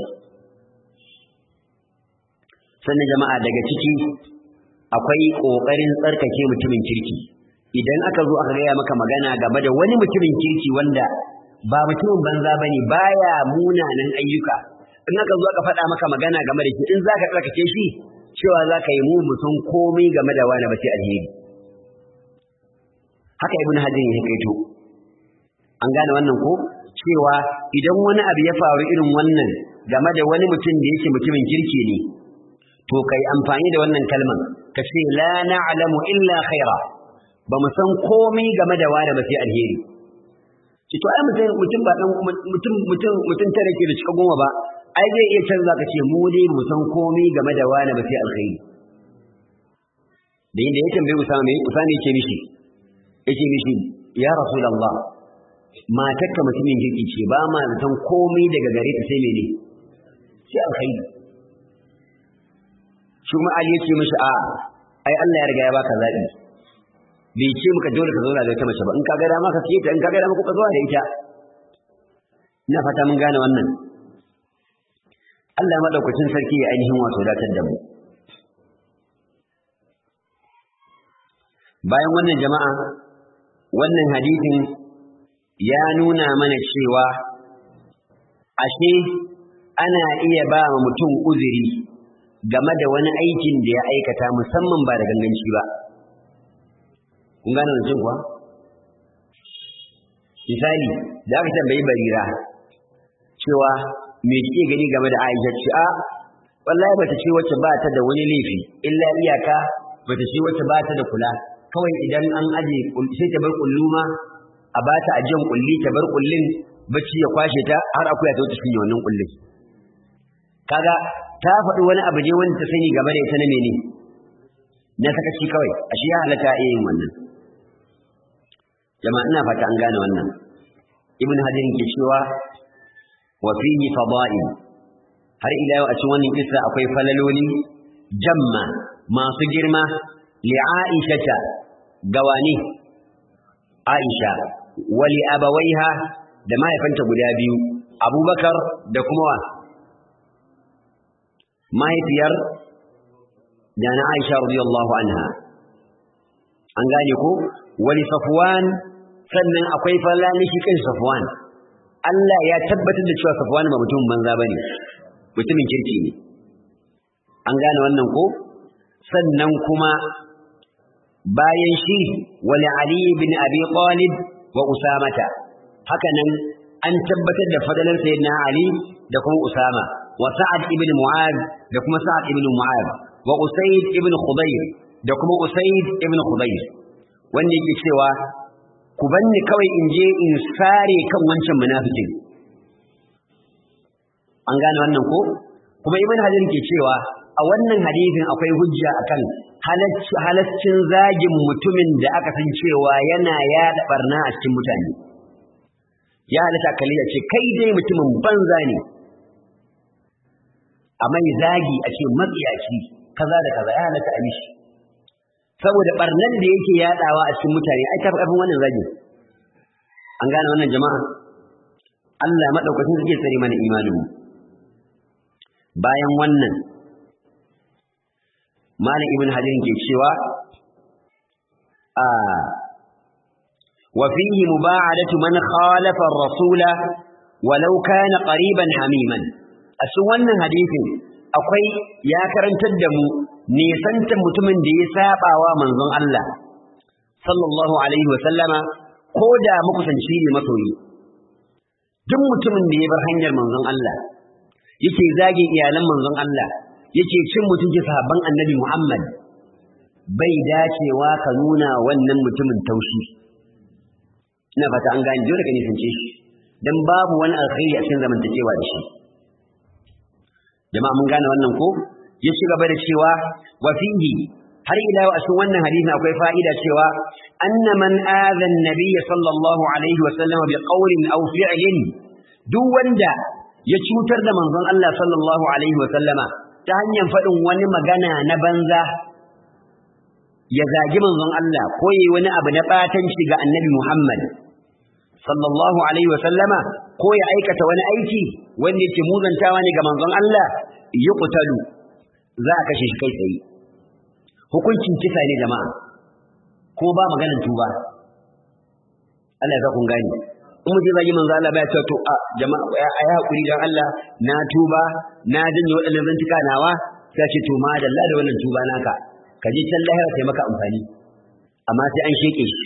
Sannan jama'a daga ciki akwai kokarin tsarkake mutumin kirki. Idan aka zo aka gaya maka magana game da wani mutumin kirki wanda ba mutumin banza bane, baya munanan ayyuka. In aka zo aka faɗa maka magana game da shi, in zaka tsarkake shi cewa zaka yi mu musun komai game da wani ba sai alheri. Haka Ibn Hajar ya kaito. An gane wannan ko? Cewa idan wani abu ya faru irin wannan game da wani mutum da yake mutumin kirki ne, to kai amfani da wannan kalman ka ce la na'lamu illa khaira, ba mu san komai game da wani ba sai alheri. Ki to ai mutum mutum ba dan mutum mutum mutum tare ke da cika goma ba, ai zai iya canza ka ce mu dai mu san komai game da wani ba sai alheri. Da inda ya tambaye Usama me Usama yake mishi yake mishi ya Rasulullah, matarka mutumin kirki ce, ba ma zaton komai daga gare ta sai mene sai alkhairi. Shi ma Ali yace mishi a ai Allah ya riga ya baka zabi, bai ce muka dole ka zauna da ita mace ba, in ka ga dama ka fiye ta, in ka ga dama ka zauna da ita. Ina fata mun gane wannan. Allah madaukakin sarki ya ainihin wato datar da mu. Bayan wannan jama'a, wannan hadisin ya nuna mana cewa ashe ana iya ba wa mutum uzuri game da wani aikin da ya aikata musamman ba da ganganci ba. Kun gane wannan kuwa? Misali, da aka tambayi Barira cewa me kike gani game da Aisha, ce a wallahi bata ce wacce ba ta da wani laifi illa iyaka bata ce wacce ba ta da kula, kawai idan an aje sai ta bar kulluma a ba ta ajiyan kulli ta bar kullin bacci ya kwashe ta har akuya ta wuce cikin wannan kullin. Kaga ta faɗi wani abu ne wanda ta sani game da ita na mene na sakaci kawai, ashe ya halatta a yin wannan. Jama'a ina fata an gane wannan. Ibn Hajar ke cewa wa fihi fada'il, har ila yau a cikin wannan kissa akwai falaloli jamma masu girma li Aisha gawani Aisha wali abawaiha da mahaifanta guda biyu Abubakar da kuma wa mahaifiyar Nana Aisha radiyallahu anha an gane ko wali Safwan sannan akwai falali shi kan Safwan Allah ya tabbatar da cewa Safwan ba mutumin banza bane mutumin kirki ne an gane wannan ko sannan kuma bayan shi wali Ali ibn Abi Talib wa Usamata hakanan an tabbatar da fadalan sayyidina Ali da kuma Usama wa Sa'ad ibn Mu'adh da kuma Sa'ad ibn Mu'adh wa Usayd ibn Khudayr da kuma Usayd ibn Khudayr wanda yake cewa ku banni kawai in je in sare kan wancan munafikin an gane wannan ko kuma Ibn Hajar ke cewa a wannan hadisin akwai hujja akan halaccin zagin mutumin da aka san cewa yana yada barna a cikin mutane ya halatta kalli ya ce kai dai mutumin banza ne a mai zagi a ce matsiyaci kaza da kaza ya halatta a mishi saboda barnan da yake yadawa a cikin mutane ai tafi kafin wannan zagin an gane wannan jama'a Allah madaukakin zai tsare mana imanin mu bayan wannan Malik ibn Hajar ke cewa a wa fihi muba'adatu man khalafa ar-rasula walau kana qariban hamiman a cikin wannan hadisin akwai ya karantar da mu nisantar mutumin da ya sabawa manzon Allah sallallahu alaihi wa sallama ko da makusanci ne masoyi duk mutumin da ya bar hanyar manzon Allah yake zagin iyalan manzon Allah yake cin mutunci sahabban annabi Muhammad bai dacewa ka nuna wannan mutumin taushi ina fata an gane dole ka nisance shi dan babu wani alkhairi a cikin zamantakewa da shi jama'a mun gane wannan ko ya ci gaba da cewa wa fihi har ila a cikin wannan hadisi akwai fa'ida cewa anna man adha an-nabiy sallallahu alaihi wa sallam bi qawlin aw fi'lin duk wanda ya cutar da manzon Allah sallallahu alaihi wa sallama ta hanyar faɗin wani magana na banza ya zagi manzon Allah ko yi wani abu na batanci ga annabi Muhammad sallallahu alaihi wa sallama ko ya aikata wani aiki wanda yake muzantawa ne ga manzon Allah yuqtalu za a kashe shi kai tsaye hukuncin kisa ne jama'a ko ba maganar tuba Allah ya sa kun gane in mutum zagi manzo Allah baya cewa to a jama'a ayi hakuri dan Allah na tuba na janye waɗannan zantuka nawa sai ce to ma dalla da wannan tuba naka ka je can lahira sai maka amfani amma sai an sheke shi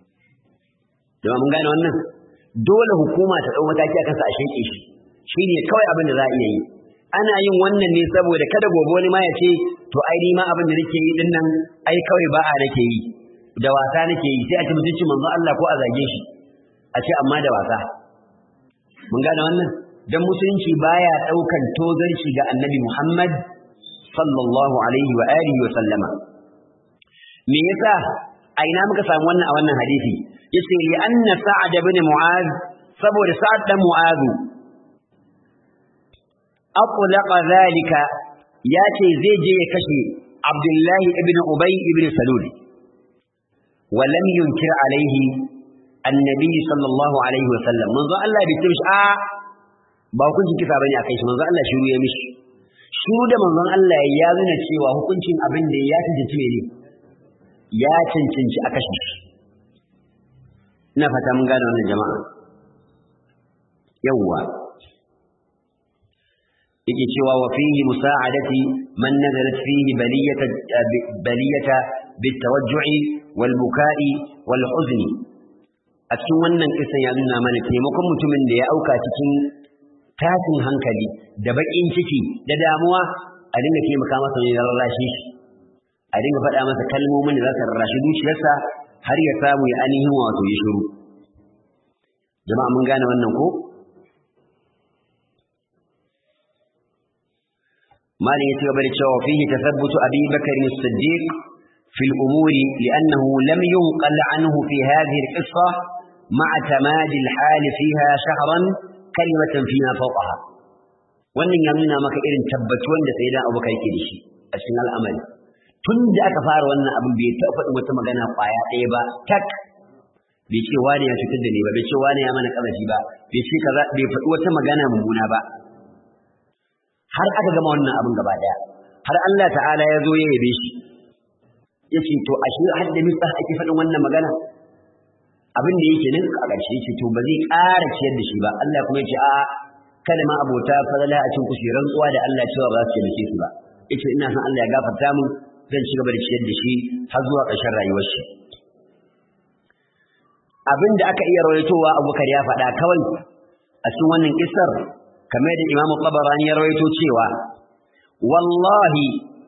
jama'a mun gane wannan dole hukuma ta dau mataki akan sa a sheke shi shine kawai abin da za a iya yi ana yin wannan ne saboda kada gobe wani ma ya ce to ai ni ma abin da nake yi din nan ai kawai ba a nake yi da wasa nake yi sai a ci mutunci manzo Allah ko a zage shi a ce amma da wasa mun gane wannan dan musulunci baya daukan tozarci ga annabi Muhammad sallallahu alaihi wa alihi wa sallama me yasa a ina muka samu wannan a wannan hadisi yace li anna sa'ad ibn mu'az saboda sa'ad dan mu'az atlaqa zalika yace zai je ya kashe Abdullahi ibn Ubay ibn Salul wa lam yunkir alaihi annabi sallallahu alaihi wa sallam manzo Allah bai ce a ba hukuncin kisa bane akai shi manzo Allah shiru ya mishi shiru da manzon Allah ya nuna cewa hukuncin abin da ya cancanci ne ya cancanci a kashe shi ina fata mun gane wannan jama'a yawwa yake cewa wa fihi musa'adati man nazalat fihi baliyata baliyata bitawajju'i wal buka'i wal huzni a cikin wannan kisan ya nuna mana taimakon mutumin da ya auka cikin tashin hankali da bakin ciki da damuwa a dinga taimaka masa ne da rarrashi shi a dinga faɗa masa kalmomin da za su rarrashi zuciyarsa har ya samu ya ainihin wato ya shiru jama'a mun gane wannan ko مالي يتقبل الشوى فيه تثبت أبي بكر الصديق في الأمور لأنه لم ينقل عنه في هذه القصة مع تماد الحال فيها شهرا كلمة فيما فوقها وأن يمنى مكا إرن تبت وأن سيدنا أبو بكر كدشي أسنى الأمل تند أكفار وأن أبو بيت أفت وتمغنا قايا إيبا تك bai ce wani ya cutar da ni ba bai ce wani ya mana kazafi ba bai ce kaza bai faɗi wata magana mummuna ba har aka gama wannan abin gaba daya har Allah ta'ala ya zo ya yabe shi yace to ashe har da misa ake faɗin wannan magana abin da yake nan a ƙarshe yace to ba zai ƙara ciyar da shi ba Allah kuma yace a kada ma abota fadala a cikin kushi rantsuwa da Allah cewa ba za su taimake su ba yace ina san Allah ya gafarta mu zan ci gaba da ciyar da shi har zuwa ƙarshen rayuwar shi abin da aka iya rawaitowa Abubakar ya faɗa kawai a cikin wannan kissar kamar da Imam Tabarani ya rawaito cewa wallahi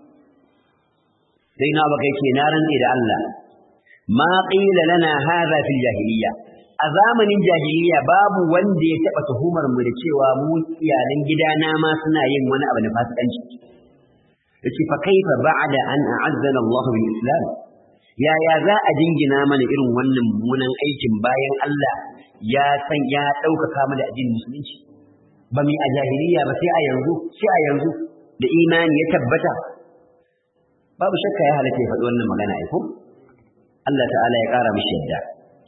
sai na baka yake na rantsi da Allah ma qila lana hadha fil jahiliya a zamanin jahiliya babu wanda ya taba tuhumar mu da cewa mu iyalan gidana ma suna yin wani abu na fasikanci yace fa kaifa ba'da an a'azzana Allah bil islam ya ya za a jingina mana irin wannan mummunan aikin bayan Allah ya san ya dauka mu da addinin musulunci ba mu a jahiliya ba sai a yanzu sai a yanzu da imani ya tabbata babu shakka ya halatta ya faɗi wannan magana ai ko Allah ta'ala ya ƙara mishi yadda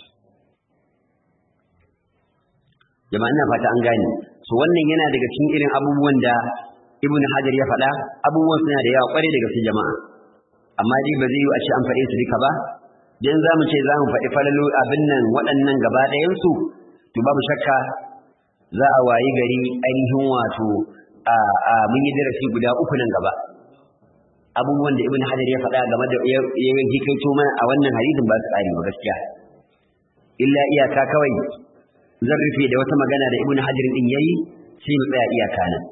jama'a ina fata an gane so wannan yana daga cikin irin abubuwan da Ibn Hajar ya faɗa abubuwan suna da yawa ƙware daga cikin jama'a amma dai ba zai yi a ce an faɗe su duka ba dan za mu ce za mu faɗi falalo abin nan waɗannan gaba ɗayan su to babu shakka za a wayi gari ainihin wato a a mun yi darasi guda uku nan gaba abubuwan da Ibn Hajar ya faɗa game da ya yi kaito mana a wannan hadisin ba su ƙari ba gaskiya illa iyaka kawai zan rufe da wata magana da Ibn Hajar din yayi sai mu tsaya iyaka nan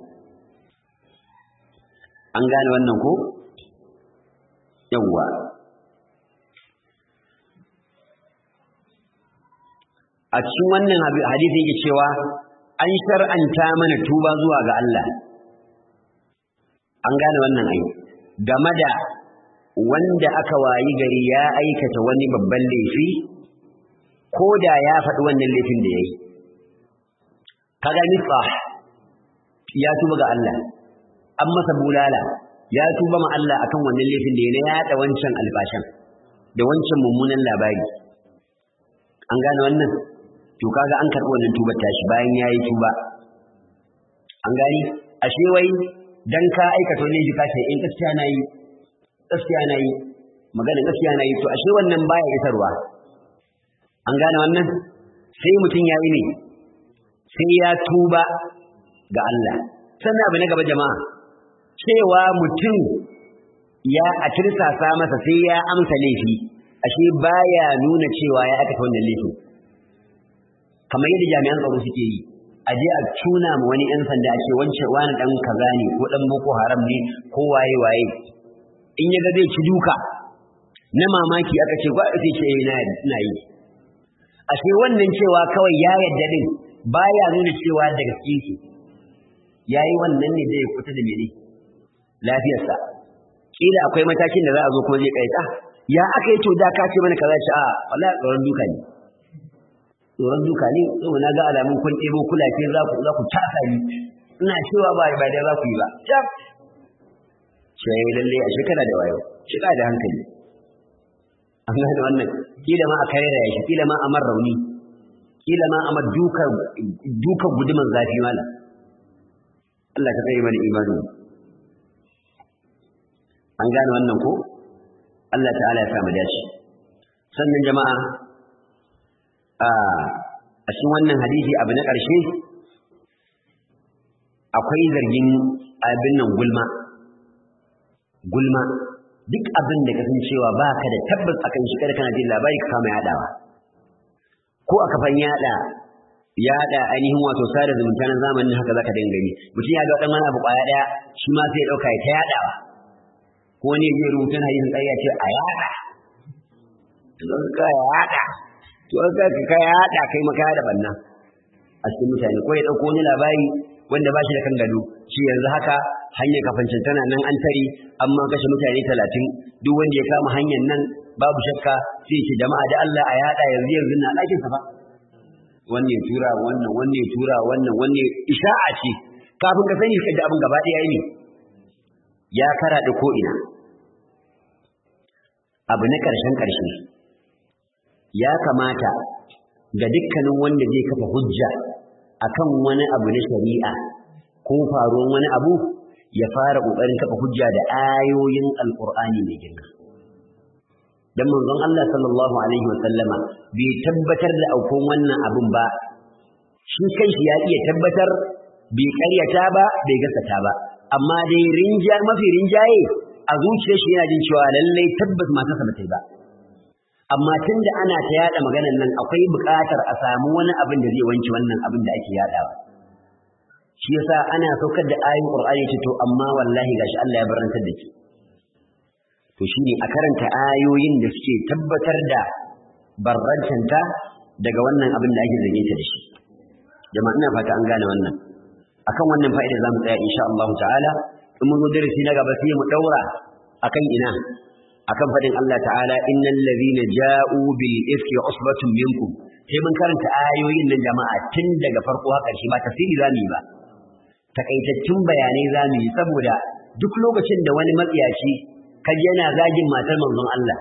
an gane wannan ko yawwa a cikin wannan hadisi yake cewa an shar'anta mana tuba zuwa ga Allah an gane wannan ai game da wanda aka wayi gari ya aikata wani babban laifi ko da ya faɗi wannan laifin da yayi kaga misbah ya tuba ga Allah an masa bulala ya tuba ma Allah akan wannan laifin da ya yada wancan albashan da wancan mummunan labari an gane wannan to kaga an karɓi wannan tubar tashi bayan yayi tuba an gani ashe wai dan ka aikata wani jika sai in gaskiya nayi gaskiya nayi magana gaskiya nayi to ashe wannan baya isarwa an gane wannan sai mutun yayi ne sai ya tuba ga Allah sannan abu na gaba jama'a cewa mutum ya a tirsasa masa sai ya amsa laifi ashe baya nuna cewa ya aikata wannan laifin kamar yadda jami'an tsaro suke yi a je a tuna ma wani ɗan sanda ake wance wani ɗan kaza ne ko ɗan boko haram ne ko waye waye in ya ga zai ci duka na mamaki aka ce kwa sai ce na ina yi ashe wannan cewa kawai ya yadda din baya nuna cewa da gaske yake yayi wannan ne zai fita da mene lafiyarsa kila akwai matakin da za a zo kuma zai kaita ya aka yi to da ka ce mana kaza ce a wallahi tsoron duka ne tsoron duka ne so na ga alamun kun ɗebo kulafe za ku za ku taka ni ina cewa ba ba da za ku yi ba tab sai lalle a shekara da wayo shiga da hankali an ga wannan kila ma a kaira shi kila ma a mar rauni kila ma a mar duka duka guduman zafi mala Allah ka kai mana imani an gane wannan ko Allah ta'ala ya sa mu dace sannan jama'a a cikin wannan hadisi abu na ƙarshe akwai zargin abin nan gulma gulma duk abin da kasan cewa baka da tabbas akan shi kada kana jin labari ka kama yadawa ko a kafan yada yada ainihin wato sada zumunta na zamanin haka zaka dinga gani mutum ya ga wadan wani abu kwaya daya shi ma sai ya dauka ya ta yadawa ko ne zai rubuta hadisin ƙarya ce a yada to ka yada to ka ka yada kai maka da banna a cikin mutane ko ya dauko wani labari wanda ba shi da kan gado shi yanzu haka hanyar kafancin tana nan an tare amma kashe mutane talatin duk wanda ya kama hanyar nan babu shakka sai ce jama'a da Allah a yada yanzu yanzu na ɗakin sa fa wannan ya tura wannan wannan ya tura wannan wannan isha'a ce kafin ka sani ka ji abin gaba ɗaya ne ya kara da ko ina abu na ƙarshen ƙarshe ya kamata ga dukkanin wanda zai kafa hujja akan wani abu na shari'a ko faruwar wani abu ya fara kokarin kafa hujja da ayoyin alqur'ani mai girma dan manzon Allah sallallahu alaihi wasallama bai tabbatar da aukon wannan abun ba shi kanshi ya iya tabbatar bai karyata ba bai gasata ba amma dai rinja mafi rinjaye a zuciyar shi yana jin cewa lallai tabbas matarsa ba ta yi ba amma tunda ana ta yada maganar nan akwai buƙatar a samu wani abin da zai wanke wannan abin da ake yadawa shi yasa ana saukar da ayoyin Qur'ani ce to amma wallahi gashi Allah ya barantar da ki to shine a karanta ayoyin da suke tabbatar da barrantanta daga wannan abin da ake zage ta da shi jama'a ina fata an gane wannan akan wannan fa'ida zamu tsaya insha Allah ta'ala in mun zo darasi na gaba sai mu daura akan ina akan fadin Allah ta'ala innal ladhina ja'u bil ifki usbatun minkum sai mun karanta ayoyin nan jama'a tun daga farko har ƙarshe ba tafsiri zamu yi ba takaitaccen bayanai zamu yi saboda duk lokacin da wani matsiyaci kaji yana zagin matar manzon Allah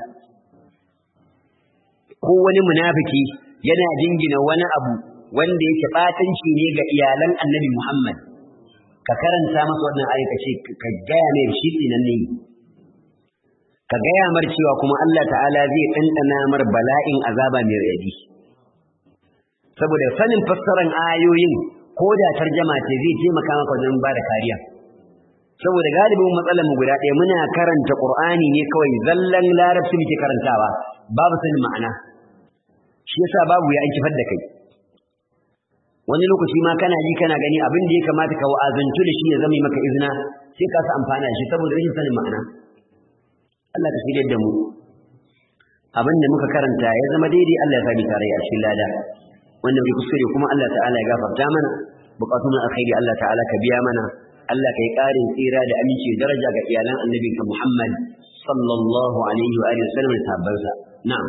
ko wani munafiki yana jingina wani abu wanda yake batanci ne ga iyalan Annabi Muhammad ka karanta masa wannan ayata ce ka gaya mai shi dinan ne ka gaya mar cewa kuma Allah ta'ala zai dandana mar bala'in azaba mai radi saboda sanin fassaran ayoyin ko da tarjuma ce zai taimaka maka wajen ba da kariya saboda galibin matsalar mu guda ɗaya muna karanta Qur'ani ne kawai zallan larabci muke karantawa babu sanin ma'ana shi yasa babu ya aiki fadda kai wani lokaci ma kana ji kana gani abin da ya kamata ka wa'azantu da shi ya zama maka izina sai ka sa amfana da shi saboda rashin sanin ma'ana Allah ka shirye da mu abin da muka karanta ya zama daidai Allah ya sami tare a cikin lada wannan bai kuskure kuma Allah ta'ala ya gafarta mana bukatun alkhairi Allah ta'ala ka biya mana Allah ka yi ƙarin tsira da aminci daraja ga iyalan annabinka Muhammad sallallahu alaihi wa alihi wasallam da sahabbansa na'am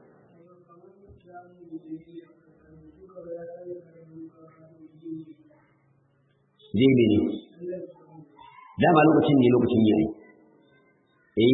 Jibi ne dama lokacin ne lokacin yayi eh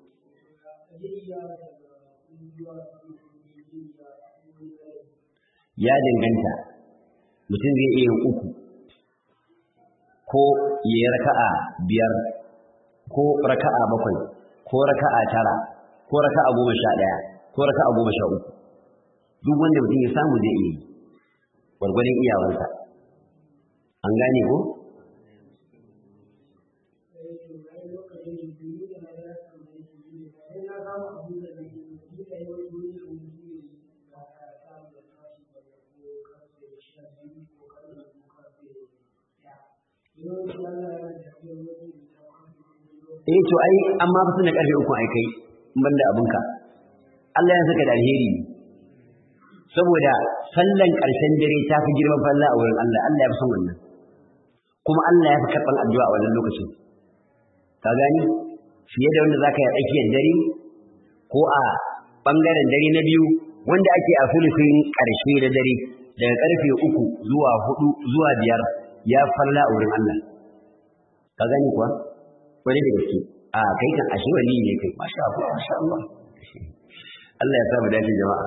ya danganta mutum zai iya yin uku ko ya yi raka'a biyar ko raka'a bakwai ko raka'a tara ko raka'a goma sha ɗaya ko raka'a goma sha uku duk wanda mutum ya samu zai iya yi gwargwadon iyawarsa an gane ko eh to ai amma fa suna karfe uku ai kai banda abunka Allah ya saka da alheri saboda sallan karshen dare ta fi girman falla a wurin Allah Allah ya fi son wannan kuma Allah ya fi karban addu'a a wannan lokacin ka gani fiye da wanda zaka yi tsakiyar dare ko a bangaren dare na biyu wanda ake a sulufin karshe da dare daga karfe uku zuwa hudu zuwa biyar ya falla a wurin Allah ka gani kuwa wani da gaske a kai kan ashe wani ne kai masha Allah masha Allah Allah ya samu dace jama'a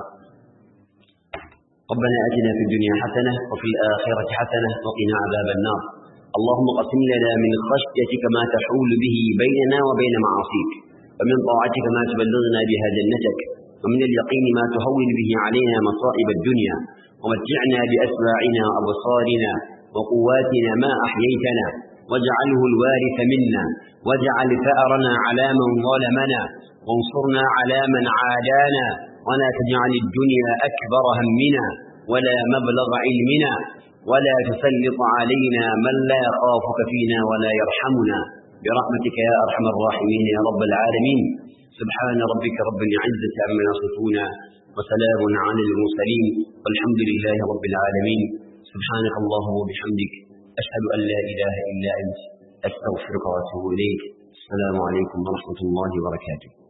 ربنا آتنا في الدنيا حسنة وفي الآخرة حسنة وقنا عذاب النار اللهم قسم لنا من خشيتك ما تحول به بيننا وبين معاصيك ومن طاعتك ما تبلغنا بها جنتك ومن اليقين ما تهون به علينا مصائب الدنيا ومتعنا بأسماعنا وأبصارنا وقواتنا ما أحييتنا واجعله الوارث منا واجعل ثأرنا على من ظلمنا وانصرنا على من عادانا ولا تجعل الدنيا أكبر همنا ولا مبلغ علمنا ولا تسلط علينا من لا يخافك فينا ولا يرحمنا برحمتك يا أرحم الراحمين يا رب العالمين سبحان ربك رب العزة عما يصفون وسلام على المرسلين والحمد لله رب العالمين سبحانك اللهم وبحمدك أشهد أن لا إله إلا أنت أستغفرك وأتوب إليك السلام عليكم ورحمة الله وبركاته